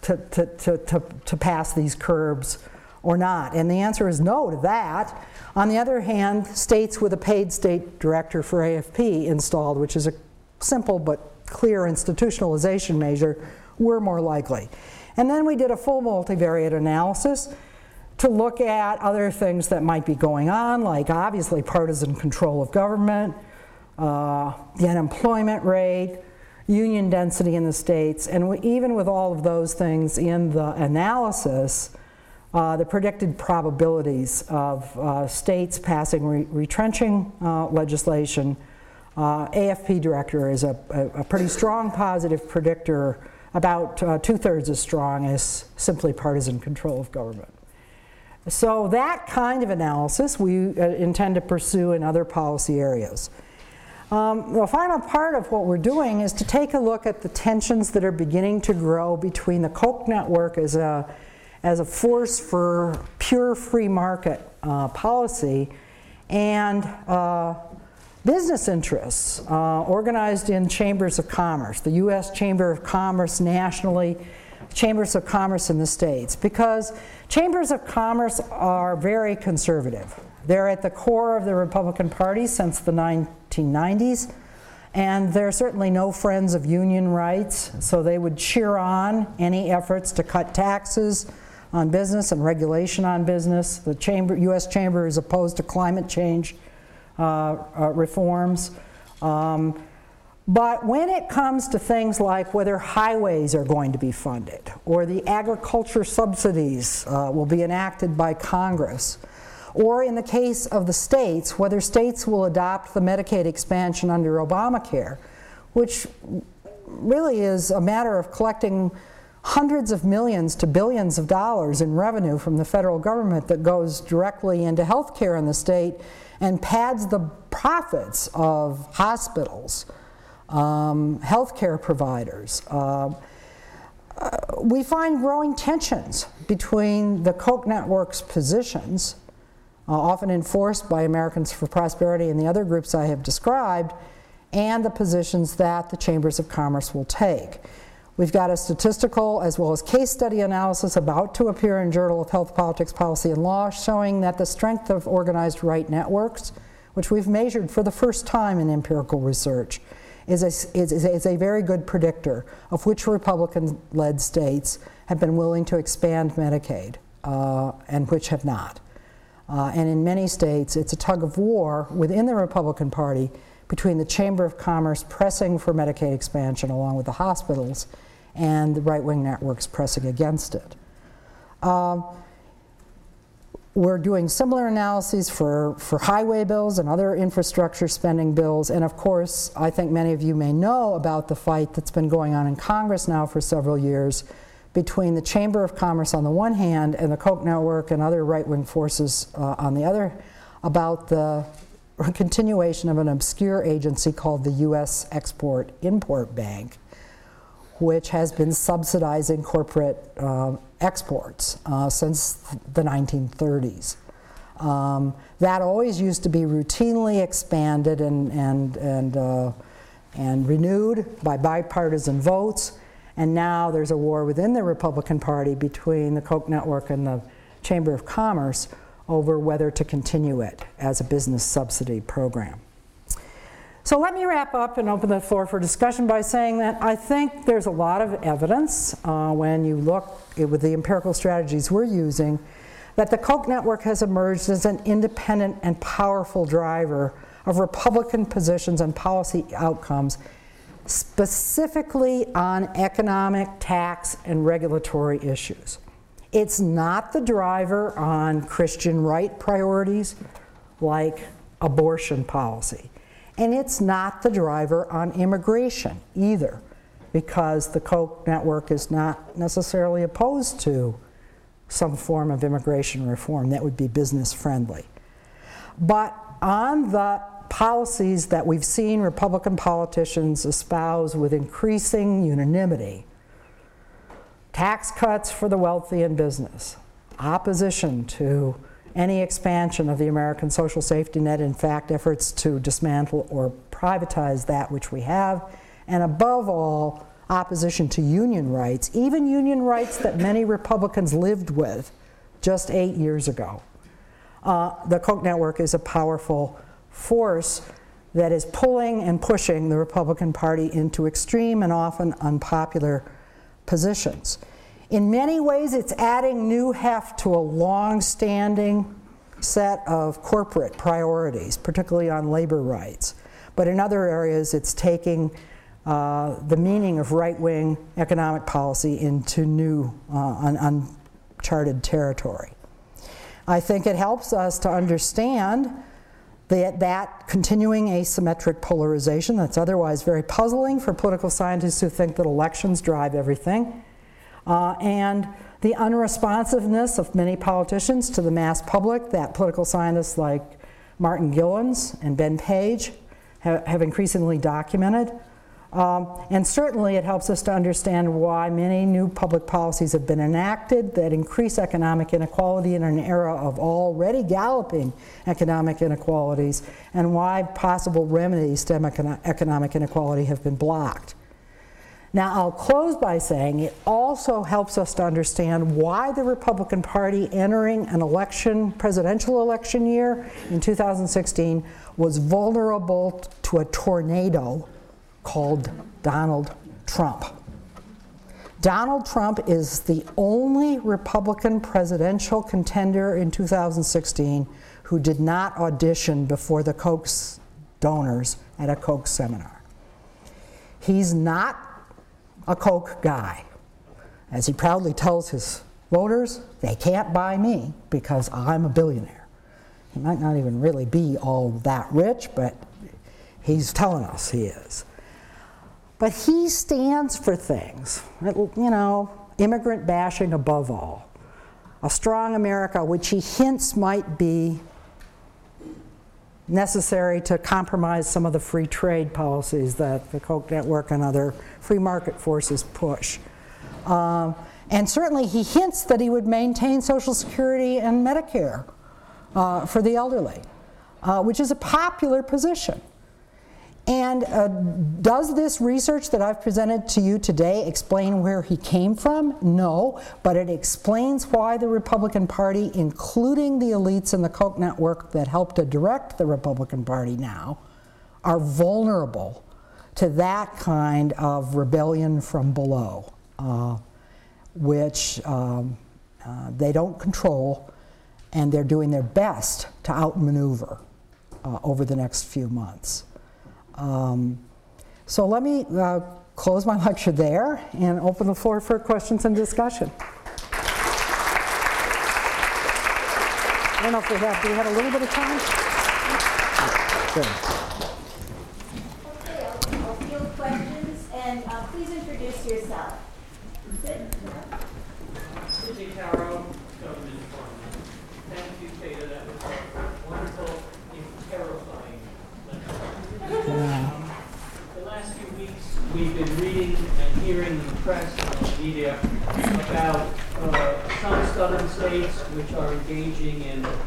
to pass these curbs or not? And the answer is no to that. On the other hand, states with a paid state director for AFP installed, which is a simple but clear institutionalization measure, were more likely. And then we did a full multivariate analysis to look at other things that might be going on, like obviously partisan control of government, the unemployment rate, union density in the states, and even with all of those things in the analysis, the predicted probabilities of states passing retrenching legislation, AFP director is a pretty strong positive predictor, about 2/3 as strong as simply partisan control of government. So that kind of analysis we intend to pursue in other policy areas. The final part of what we're doing is to take a look at the tensions that are beginning to grow between the Koch network as a force for pure free market policy and business interests organized in chambers of commerce, the U.S. Chamber of Commerce nationally, chambers of commerce in the states, because chambers of commerce are very conservative. They're at the core of the Republican Party since the 1990s, and they're certainly no friends of union rights, so they would cheer on any efforts to cut taxes on business and regulation on business. The U.S. Chamber is opposed to climate change reforms. But when it comes to things like whether highways are going to be funded or the agriculture subsidies will be enacted by Congress, or in the case of the states, whether states will adopt the Medicaid expansion under Obamacare, which really is a matter of collecting hundreds of millions to billions of dollars in revenue from the federal government that goes directly into health care in the state and pads the profits of hospitals, health care providers. We find growing tensions between the Koch network's positions, often enforced by Americans for Prosperity and the other groups I have described, and the positions that the chambers of commerce will take. We've got a statistical as well as case study analysis about to appear in Journal of Health, Politics, Policy, and Law showing that the strength of organized right networks, which we've measured for the first time in empirical research, is a very good predictor of which Republican-led states have been willing to expand Medicaid and which have not. And in many states, it's a tug of war within the Republican Party between the Chamber of Commerce pressing for Medicaid expansion along with the hospitals and the right-wing networks pressing against it. We're doing similar analyses for highway bills and other infrastructure spending bills, and of course, I think many of you may know about the fight that's been going on in Congress now for several years between the Chamber of Commerce on the one hand and the Koch network and other right-wing forces on the other about the continuation of an obscure agency called the U.S. Export-Import Bank, which has been subsidizing corporate exports since the 1930s. That always used to be routinely expanded and renewed by bipartisan votes, and now there's a war within the Republican Party between the Koch network and the Chamber of Commerce over whether to continue it as a business subsidy program. So let me wrap up and open the floor for discussion by saying that I think there's a lot of evidence when you look with the empirical strategies we're using that the Koch network has emerged as an independent and powerful driver of Republican positions and policy outcomes, specifically on economic, tax, and regulatory issues. It's not the driver on Christian right priorities like abortion policy. And it's not the driver on immigration either, because the Koch network is not necessarily opposed to some form of immigration reform that would be business friendly. But on the policies that we've seen Republican politicians espouse with increasing unanimity, tax cuts for the wealthy and business, opposition to any expansion of the American social safety net, in fact, efforts to dismantle or privatize that which we have, and above all, opposition to union rights, even union rights that many Republicans lived with just 8 years ago. The Koch network is a powerful force that is pulling and pushing the Republican Party into extreme and often unpopular positions. In many ways, it's adding new heft to a long-standing set of corporate priorities, particularly on labor rights. But in other areas, it's taking the meaning of right-wing economic policy into new, uncharted territory. I think it helps us to understand that continuing asymmetric polarization that's otherwise very puzzling for political scientists who think that elections drive everything, and the unresponsiveness of many politicians to the mass public that political scientists like Martin Gilens and Ben Page have increasingly documented. And certainly it helps us to understand why many new public policies have been enacted that increase economic inequality in an era of already galloping economic inequalities, and why possible remedies to economic inequality have been blocked. Now, I'll close by saying it also helps us to understand why the Republican Party entering an presidential election year in 2016 was vulnerable to a tornado called Donald Trump. Donald Trump is the only Republican presidential contender in 2016 who did not audition before the Koch donors at a Koch seminar. He's not a Koch guy. As he proudly tells his voters, they can't buy me because I'm a billionaire. He might not even really be all that rich, but he's telling us he is. But he stands for things, immigrant bashing above all, a strong America, which he hints might be necessary to compromise some of the free trade policies that the Koch network and other free market forces push. And certainly he hints that he would maintain Social Security and Medicare for the elderly, which is a popular position. And does this research that I've presented to you today explain where he came from? No, but it explains why the Republican Party, including the elites in the Koch network that help to direct the Republican Party now, are vulnerable to that kind of rebellion from below, which they don't control, and they're doing their best to outmaneuver over the next few months. So let me close my lecture there and open the floor for questions and discussion. I don't know if do we have a little bit of time? Good. Okay, I'll field questions, and please introduce yourself. Susie Caro, Government Department. Thank you, Theta. That was a wonderful and terrifying lecture. The last few weeks, we've been reading and hearing in the press and the media about some southern states which are engaging in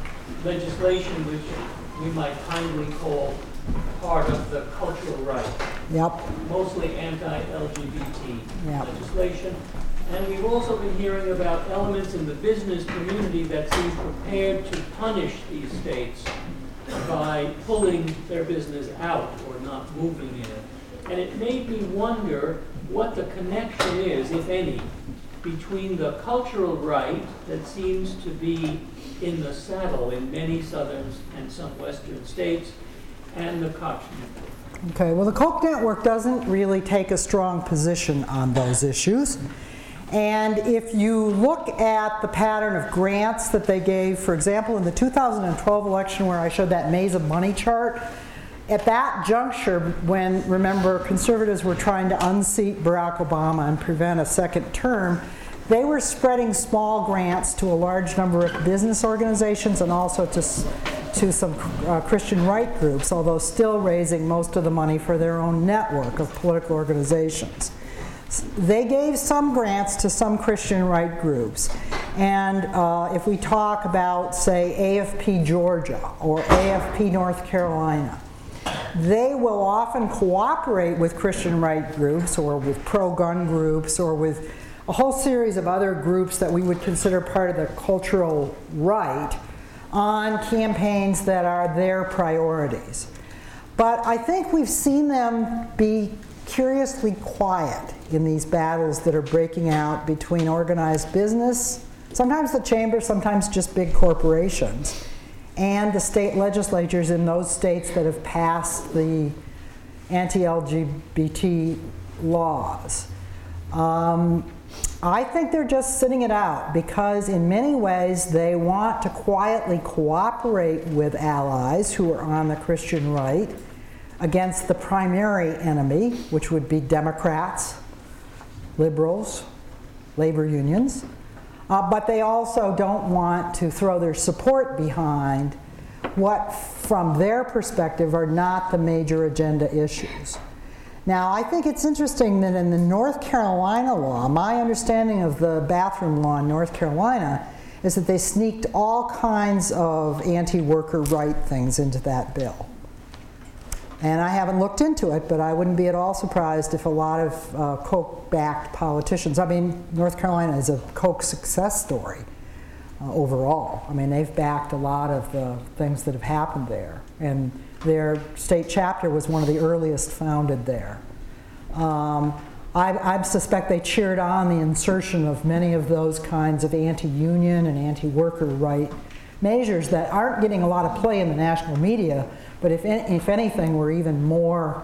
legislation which we might kindly call part of the cultural right, Yep. mostly anti-LGBT Yep. legislation. And we've also been hearing about elements in the business community that seem prepared to punish these states by pulling their business out or not moving in it. And it made me wonder what the connection is, if any, between the cultural right that seems to be in the saddle in many southern and some western states and the Koch network. Okay, well, the Koch network doesn't really take a strong position on those issues. And if you look at the pattern of grants that they gave, for example, in the 2012 election where I showed that maze of money chart, at that juncture when, remember, conservatives were trying to unseat Barack Obama and prevent a second term, they were spreading small grants to a large number of business organizations and also to some Christian right groups, although still raising most of the money for their own network of political organizations. They gave some grants to some Christian right groups. And if we talk about, say, AFP Georgia or AFP North Carolina, they will often cooperate with Christian right groups or with pro-gun groups or with a whole series of other groups that we would consider part of the cultural right on campaigns that are their priorities. But I think we've seen them be curiously quiet in these battles that are breaking out between organized business, sometimes the chamber, sometimes just big corporations, and the state legislatures in those states that have passed the anti-LGBT laws. I think they're just sitting it out because in many ways they want to quietly cooperate with allies who are on the Christian right against the primary enemy, which would be Democrats, liberals, labor unions. But they also don't want to throw their support behind what, from their perspective, are not the major agenda issues. Now, I think it's interesting that in the North Carolina law, my understanding of the bathroom law in North Carolina is that they sneaked all kinds of anti-worker right things into that bill. And I haven't looked into it, but I wouldn't be at all surprised if a lot of Koch-backed politicians, I mean, North Carolina is a Koch success story overall. I mean, they've backed a lot of the things that have happened there. And their state chapter was one of the earliest founded there. I suspect they cheered on the insertion of many of those kinds of anti-union and anti-worker right measures that aren't getting a lot of play in the national media, but if anything, were even more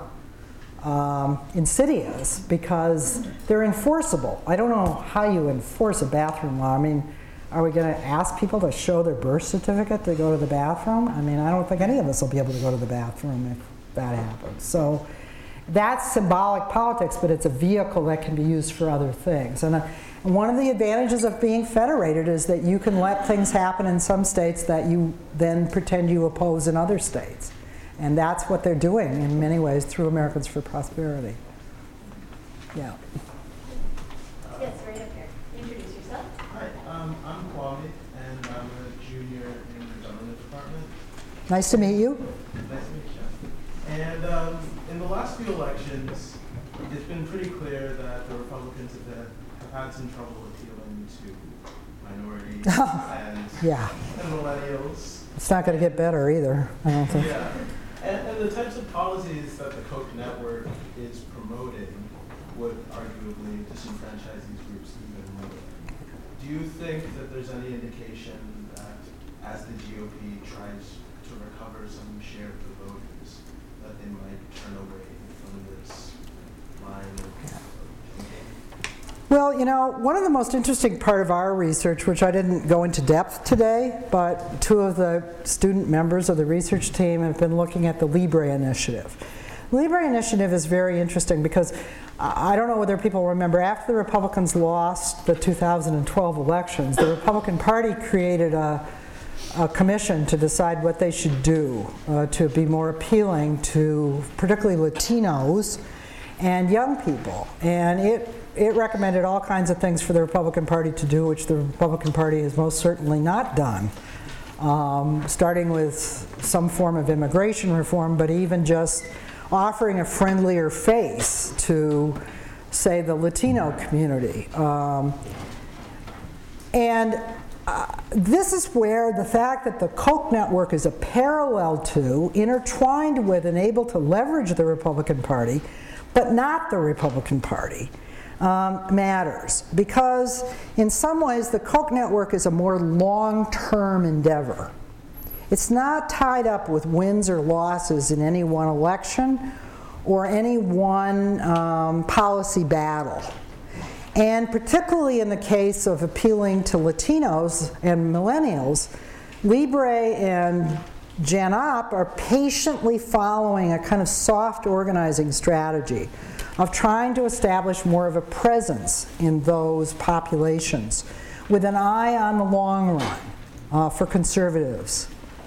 insidious because they're enforceable. I don't know how you enforce a bathroom law. I mean, are we going to ask people to show their birth certificate to go to the bathroom? I mean, I don't think any of us will be able to go to the bathroom if that happens. So that's symbolic politics, but it's a vehicle that can be used for other things. And one of the advantages of being federated is that you can let things happen in some states that you then pretend you oppose in other states. And that's what they're doing in many ways through Americans for Prosperity. Yeah. Yes, right up here. Introduce yourself. Hi, I'm Kwame, and I'm a junior in the government department. Nice to meet you. Nice to meet you. And in the last few elections, it's been pretty clear that the Republicans have had some trouble appealing to minorities and millennials. It's not going to get better either, I don't think. Yeah. And the types of policies that the Koch network is promoting would arguably disenfranchise these groups even more. Do you think that there's any indication that as the GOP tries to recover some share of the voters, that they might turn away from this line of thinking? Well, you know, one of the most interesting part of our research, which I didn't go into depth today, but two of the student members of the research team have been looking at the Libre Initiative. The Libre Initiative is very interesting because I don't know whether people remember, after the Republicans lost the 2012 elections, the Republican Party created a commission to decide what they should do to be more appealing to particularly Latinos and young people. And it recommended all kinds of things for the Republican Party to do, which the Republican Party has most certainly not done. starting with some form of immigration reform, but even just offering a friendlier face to, say, the Latino community. This is where the fact that the Koch network is a parallel to, intertwined with, and able to leverage the Republican Party, but not the Republican Party, matters. Because in some ways, the Koch network is a more long-term endeavor. It's not tied up with wins or losses in any one election or any one policy battle. And particularly in the case of appealing to Latinos and millennials, Libre and Janop are patiently following a kind of soft organizing strategy of trying to establish more of a presence in those populations with an eye on the long run for conservatives,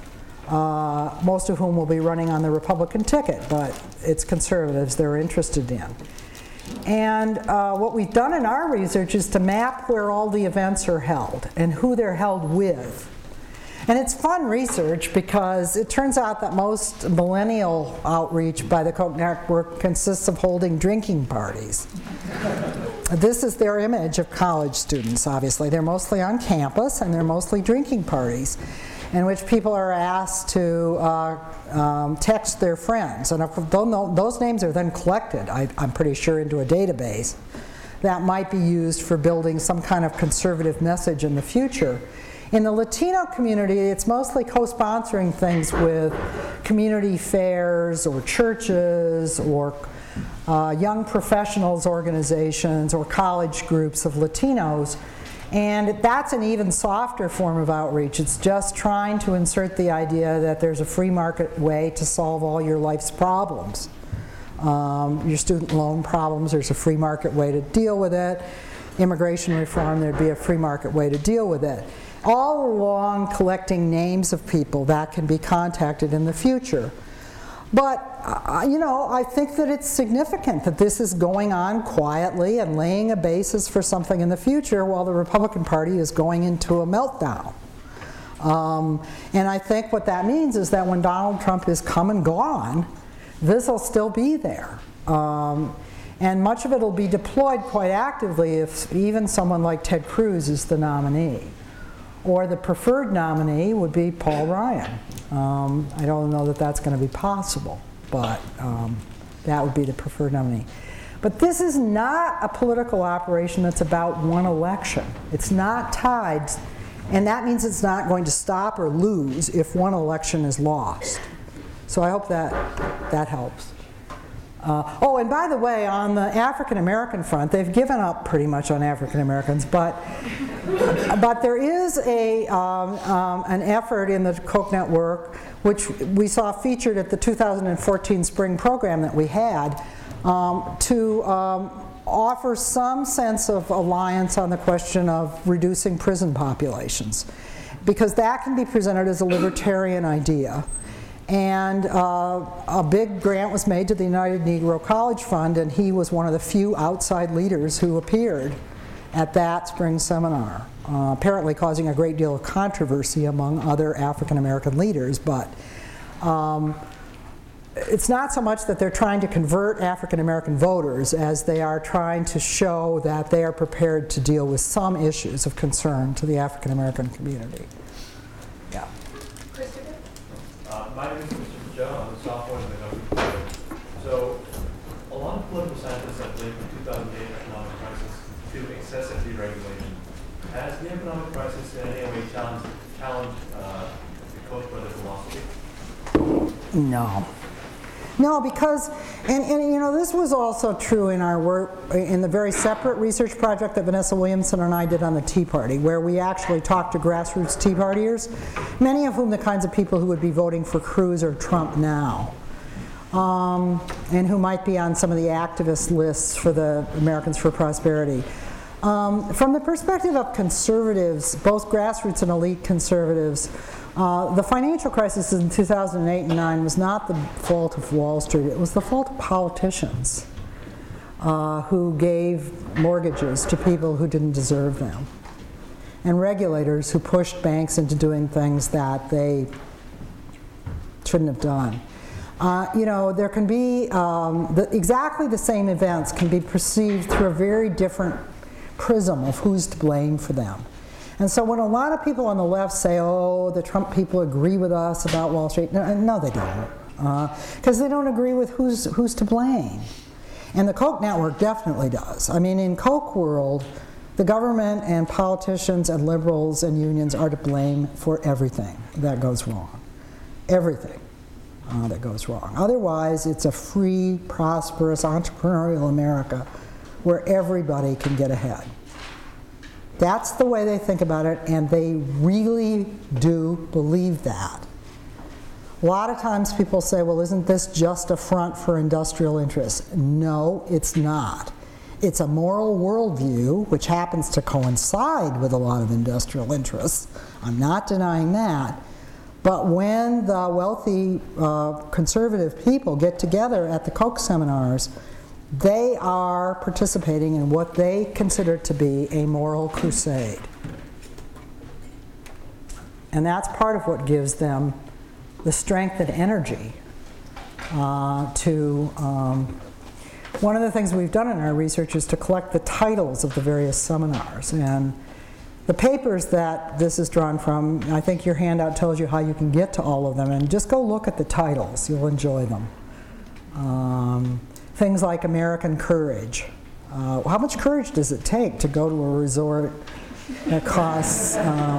most of whom will be running on the Republican ticket, but it's conservatives they're interested in. And what we've done in our research is to map where all the events are held and who they're held with. And it's fun research because it turns out that most millennial outreach by the Koch network consists of holding drinking parties. This is their image of college students, obviously. They're mostly on campus and they're mostly drinking parties in which people are asked to text their friends. And those names are then collected, I'm pretty sure, into a database that might be used for building some kind of conservative message in the future. In the Latino community, it's mostly co-sponsoring things with community fairs or churches or young professionals organizations or college groups of Latinos. And that's an even softer form of outreach. It's just trying to insert the idea that there's a free market way to solve all your life's problems. Your student loan problems, there's a free market way to deal with it. Immigration reform, there'd be a free market way to deal with it. All along collecting names of people that can be contacted in the future. But, you know, I think that it's significant that this is going on quietly and laying a basis for something in the future while the Republican Party is going into a meltdown. And I think what that means is that when Donald Trump is come and gone, this will still be there. And much of it will be deployed quite actively if even someone like Ted Cruz is the nominee. Or the preferred nominee would be Paul Ryan. I don't know that that's going to be possible, but that would be the preferred nominee. But this is not a political operation that's about one election. It's not tied, and that means it's not going to stop or lose if one election is lost. So I hope that helps. Oh, and by the way, on the African American front, they've given up pretty much on African Americans, but there is an effort in the Koch network, which we saw featured at the 2014 spring program that we had, to offer some sense of alliance on the question of reducing prison populations, because that can be presented as a libertarian idea. And a big grant was made to the United Negro College Fund, and he was one of the few outside leaders who appeared at that spring seminar, apparently causing a great deal of controversy among other African American leaders. But it's not so much that they're trying to convert African American voters as they are trying to show that they are prepared to deal with some issues of concern to the African American community. Yeah. My name is Mr. Joe. I'm a sophomore in the government. So, a lot of political scientists have linked the 2008 economic crisis to excessive deregulation. Has the economic crisis in any way challenged the Koch brothers' philosophy? No. No, because, and you know, this was also true in our work, in the very separate research project that Vanessa Williamson and I did on the Tea Party, where we actually talked to grassroots Tea Partiers, many of whom the kinds of people who would be voting for Cruz or Trump now, and who might be on some of the activist lists for the Americans for Prosperity. From the perspective of conservatives, both grassroots and elite conservatives, the financial crisis in 2008 and 2009 was not the fault of Wall Street, it was the fault of politicians who gave mortgages to people who didn't deserve them. and regulators who pushed banks into doing things that they shouldn't have done. You know, there can be, exactly the same events can be perceived through a very different prism of who's to blame for them. And so when a lot of people on the left say, oh, the Trump people agree with us about Wall Street, no they don't. Because they don't agree with who's to blame. And the Koch network definitely does. I mean, in Koch world, the government and politicians and liberals and unions are to blame for everything that goes wrong. Everything that goes wrong. Otherwise, it's a free, prosperous, entrepreneurial America where everybody can get ahead. That's the way they think about it, and they really do believe that. A lot of times people say, well, isn't this just a front for industrial interests? No, it's not. It's a moral worldview, which happens to coincide with a lot of industrial interests. I'm not denying that. But when the wealthy conservative people get together at the Koch seminars, they are participating in what they consider to be a moral crusade. And that's part of what gives them the strength and energy one of the things we've done in our research is to collect the titles of the various seminars. And the papers that this is drawn from, I think your handout tells you how you can get to all of them, and just go look at the titles. You'll enjoy them. Things like American Courage. How much courage does it take to go to a resort that costs,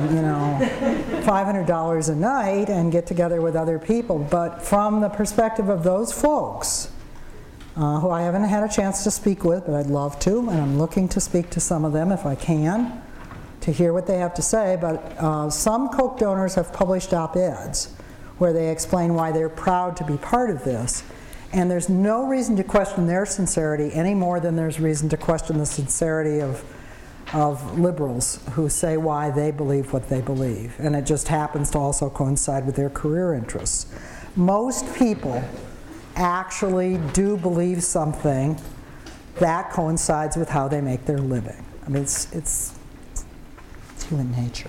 $500 a night and get together with other people? But from the perspective of those folks, who I haven't had a chance to speak with, but I'd love to, and I'm looking to speak to some of them if I can, to hear what they have to say. But some Koch donors have published op-eds where they explain why they're proud to be part of this. And there's no reason to question their sincerity any more than there's reason to question the sincerity of liberals who say why they believe what they believe. And it just happens to also coincide with their career interests. Most people actually do believe something that coincides with how they make their living. I mean, it's human nature.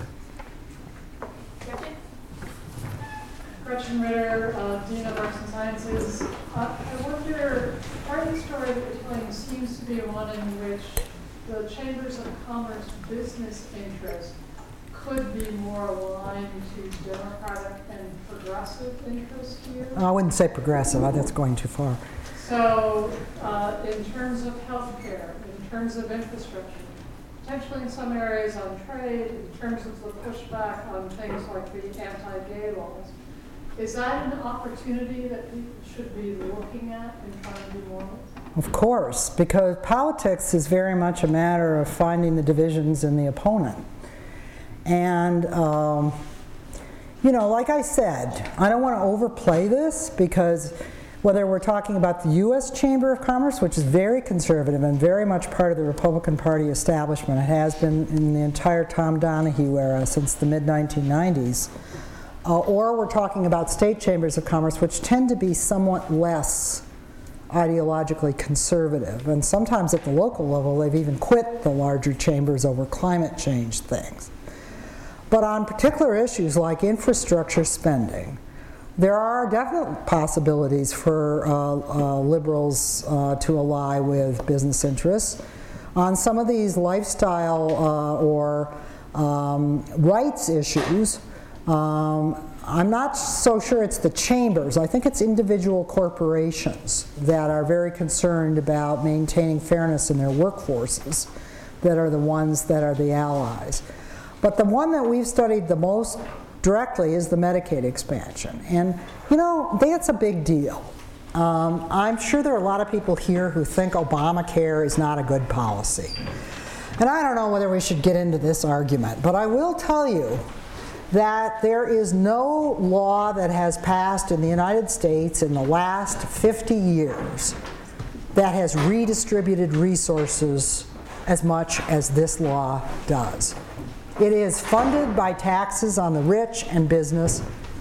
Gretchen Ritter, Dean of Arts and Sciences. I wonder, part of the story that you're telling seems to be one in which the Chambers of Commerce business interest could be more aligned to democratic and progressive interests here. I wouldn't say progressive, that's going too far. So in terms of healthcare, in terms of infrastructure, potentially in some areas on trade, in terms of the pushback on things like the anti-gay laws, is that an opportunity that people should be looking at and trying to do more with? Of course, because politics is very much a matter of finding the divisions in the opponent. And, like I said, I don't want to overplay this, because whether we're talking about the U.S. Chamber of Commerce, which is very conservative and very much part of the Republican Party establishment, it has been in the entire Tom Donahue era since the mid-1990s, or we're talking about state chambers of commerce, which tend to be somewhat less ideologically conservative. And sometimes at the local level, they've even quit the larger chambers over climate change things. But on particular issues like infrastructure spending, there are definite possibilities for liberals to ally with business interests. On some of these lifestyle or rights issues, I'm not so sure it's the chambers. I think it's individual corporations that are very concerned about maintaining fairness in their workforces that are the ones that are the allies. But the one that we've studied the most directly is the Medicaid expansion. And, that's a big deal. I'm sure there are a lot of people here who think Obamacare is not a good policy. And I don't know whether we should get into this argument, but I will tell you that there is no law that has passed in the United States in the last 50 years that has redistributed resources as much as this law does. It is funded by taxes on the rich and business,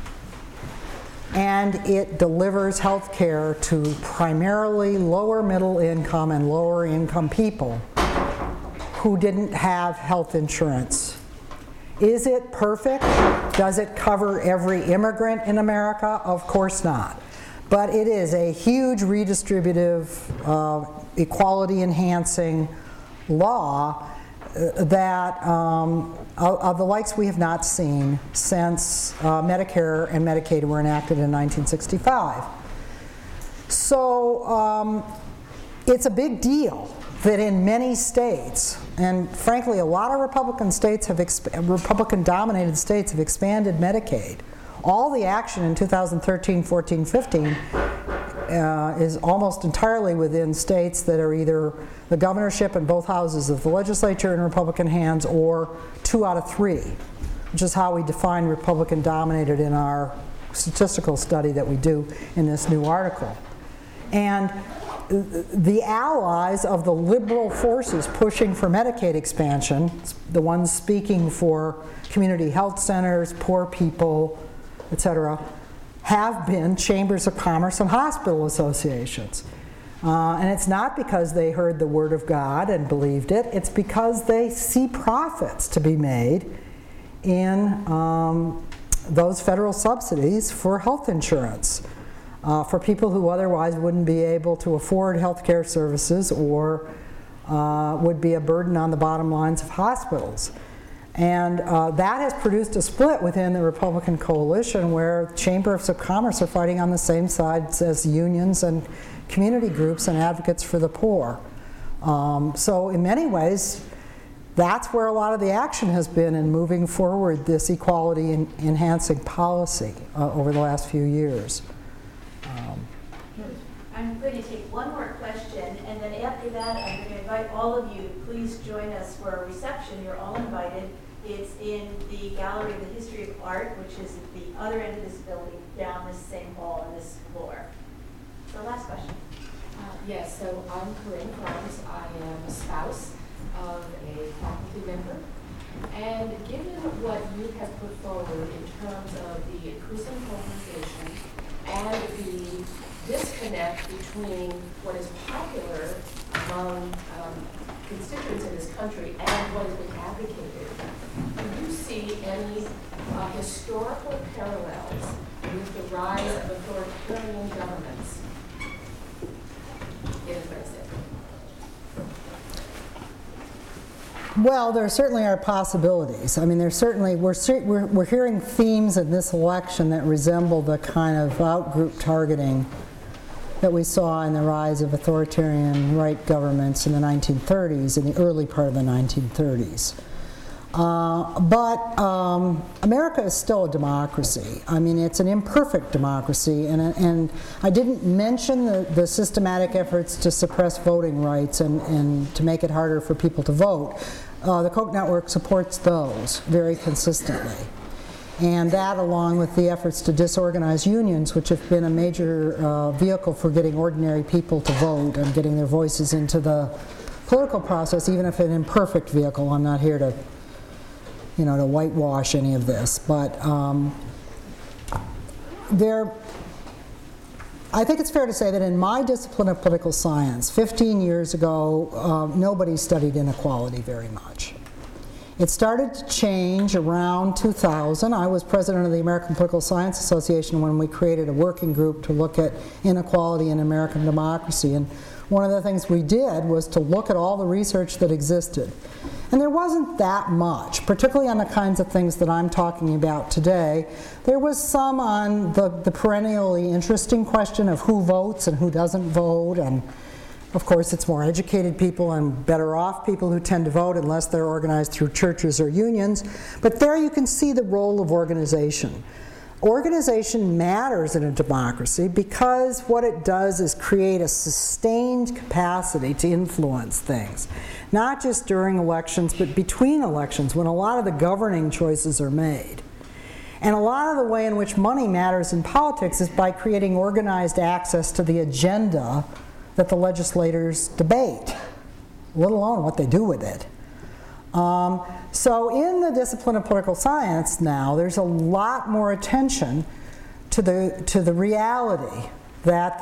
and it delivers health care to primarily lower middle income and lower income people who didn't have health insurance Is it perfect? Does it cover every immigrant in America? Of course not. But it is a huge redistributive, equality-enhancing law that of the likes we have not seen since Medicare and Medicaid were enacted in 1965. So it's a big deal that in many states, and frankly a lot of Republican states have Republican-dominated states have expanded Medicaid. All the action in 2013, 14, 15 is almost entirely within states that are either the governorship in both houses of the legislature in Republican hands or 2 out of 3, which is how we define Republican-dominated in our statistical study that we do in this new article. And the allies of the liberal forces pushing for Medicaid expansion, the ones speaking for community health centers, poor people, etc., have been chambers of commerce and hospital associations. And it's not because they heard the word of God and believed it, it's because they see profits to be made in those federal subsidies for health insurance. For people who otherwise wouldn't be able to afford health care services or would be a burden on the bottom lines of hospitals. And that has produced a split within the Republican coalition where chambers of commerce are fighting on the same sides as unions and community groups and advocates for the poor. So in many ways, that's where a lot of the action has been in moving forward this equality enhancing policy over the last few years. I'm going to take one more question, and then after that, I'm going to invite all of you to please join us for a reception. You're all invited. It's in the Gallery of the History of Art, which is at the other end of this building, down this same hall on this floor. So last question. Yes, so I'm Corinne Carnes. I am a spouse of a faculty member. And given what you have put forward in terms of the increasing polarization and the disconnect between what is popular among constituents in this country and what has been advocated, do you see any historical parallels with the rise of authoritarian governments in Brazil? Well, there certainly are possibilities. I mean, there's certainly, we're hearing themes in this election that resemble the kind of out-group targeting that we saw in the rise of authoritarian right governments in the 1930s, in the early part of the 1930s. But America is still a democracy. I mean, it's an imperfect democracy, and I didn't mention the systematic efforts to suppress voting rights and to make it harder for people to vote. The Koch network supports those very consistently. And that, along with the efforts to disorganize unions, which have been a major vehicle for getting ordinary people to vote and getting their voices into the political process, even if an imperfect vehicle. I'm not here to, to whitewash any of this, but I think it's fair to say that in my discipline of political science, 15 years ago, nobody studied inequality very much. It started to change around 2000. I was president of the American Political Science Association when we created a working group to look at inequality in American democracy. And one of the things we did was to look at all the research that existed. And there wasn't that much, particularly on the kinds of things that I'm talking about today. There was some on the perennially interesting question of who votes and who doesn't vote, and of course it's more educated people and better off people who tend to vote unless they're organized through churches or unions. But there you can see the role of organization. Organization matters in a democracy because what it does is create a sustained capacity to influence things. Not just during elections, but between elections, when a lot of the governing choices are made. And a lot of the way in which money matters in politics is by creating organized access to the agenda that the legislators debate, let alone what they do with it. So in the discipline of political science now, there's a lot more attention to the reality that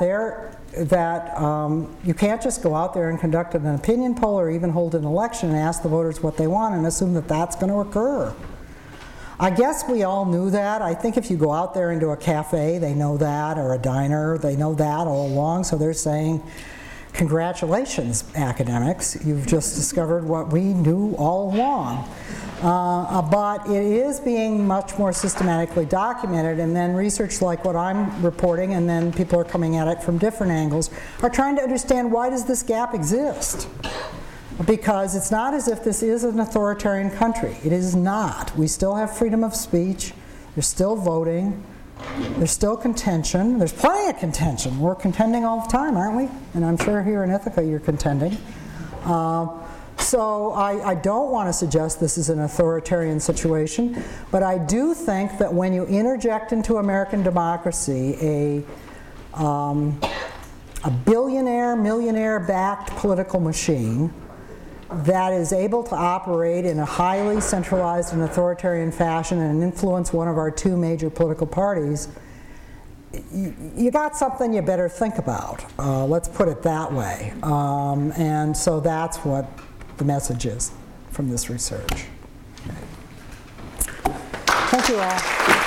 you can't just go out there and conduct an opinion poll or even hold an election and ask the voters what they want and assume that that's going to occur. I guess we all knew that. I think if you go out there into a cafe, they know that, or a diner, they know that all along, so they're saying, congratulations, academics, you've just discovered what we knew all along. But it is being much more systematically documented, and then research like what I'm reporting, and then people are coming at it from different angles, are trying to understand, why does this gap exist? Because it's not as if this is an authoritarian country. It is not. We still have freedom of speech. There's still voting. There's still contention. There's plenty of contention. We're contending all the time, aren't we? And I'm sure here in Ithaca you're contending. So I don't want to suggest this is an authoritarian situation, but I do think that when you interject into American democracy a billionaire, millionaire-backed political machine that is able to operate in a highly centralized and authoritarian fashion and influence one of our two major political parties, you got something you better think about. Let's put it that way. And so that's what the message is from this research. Okay. Thank you all.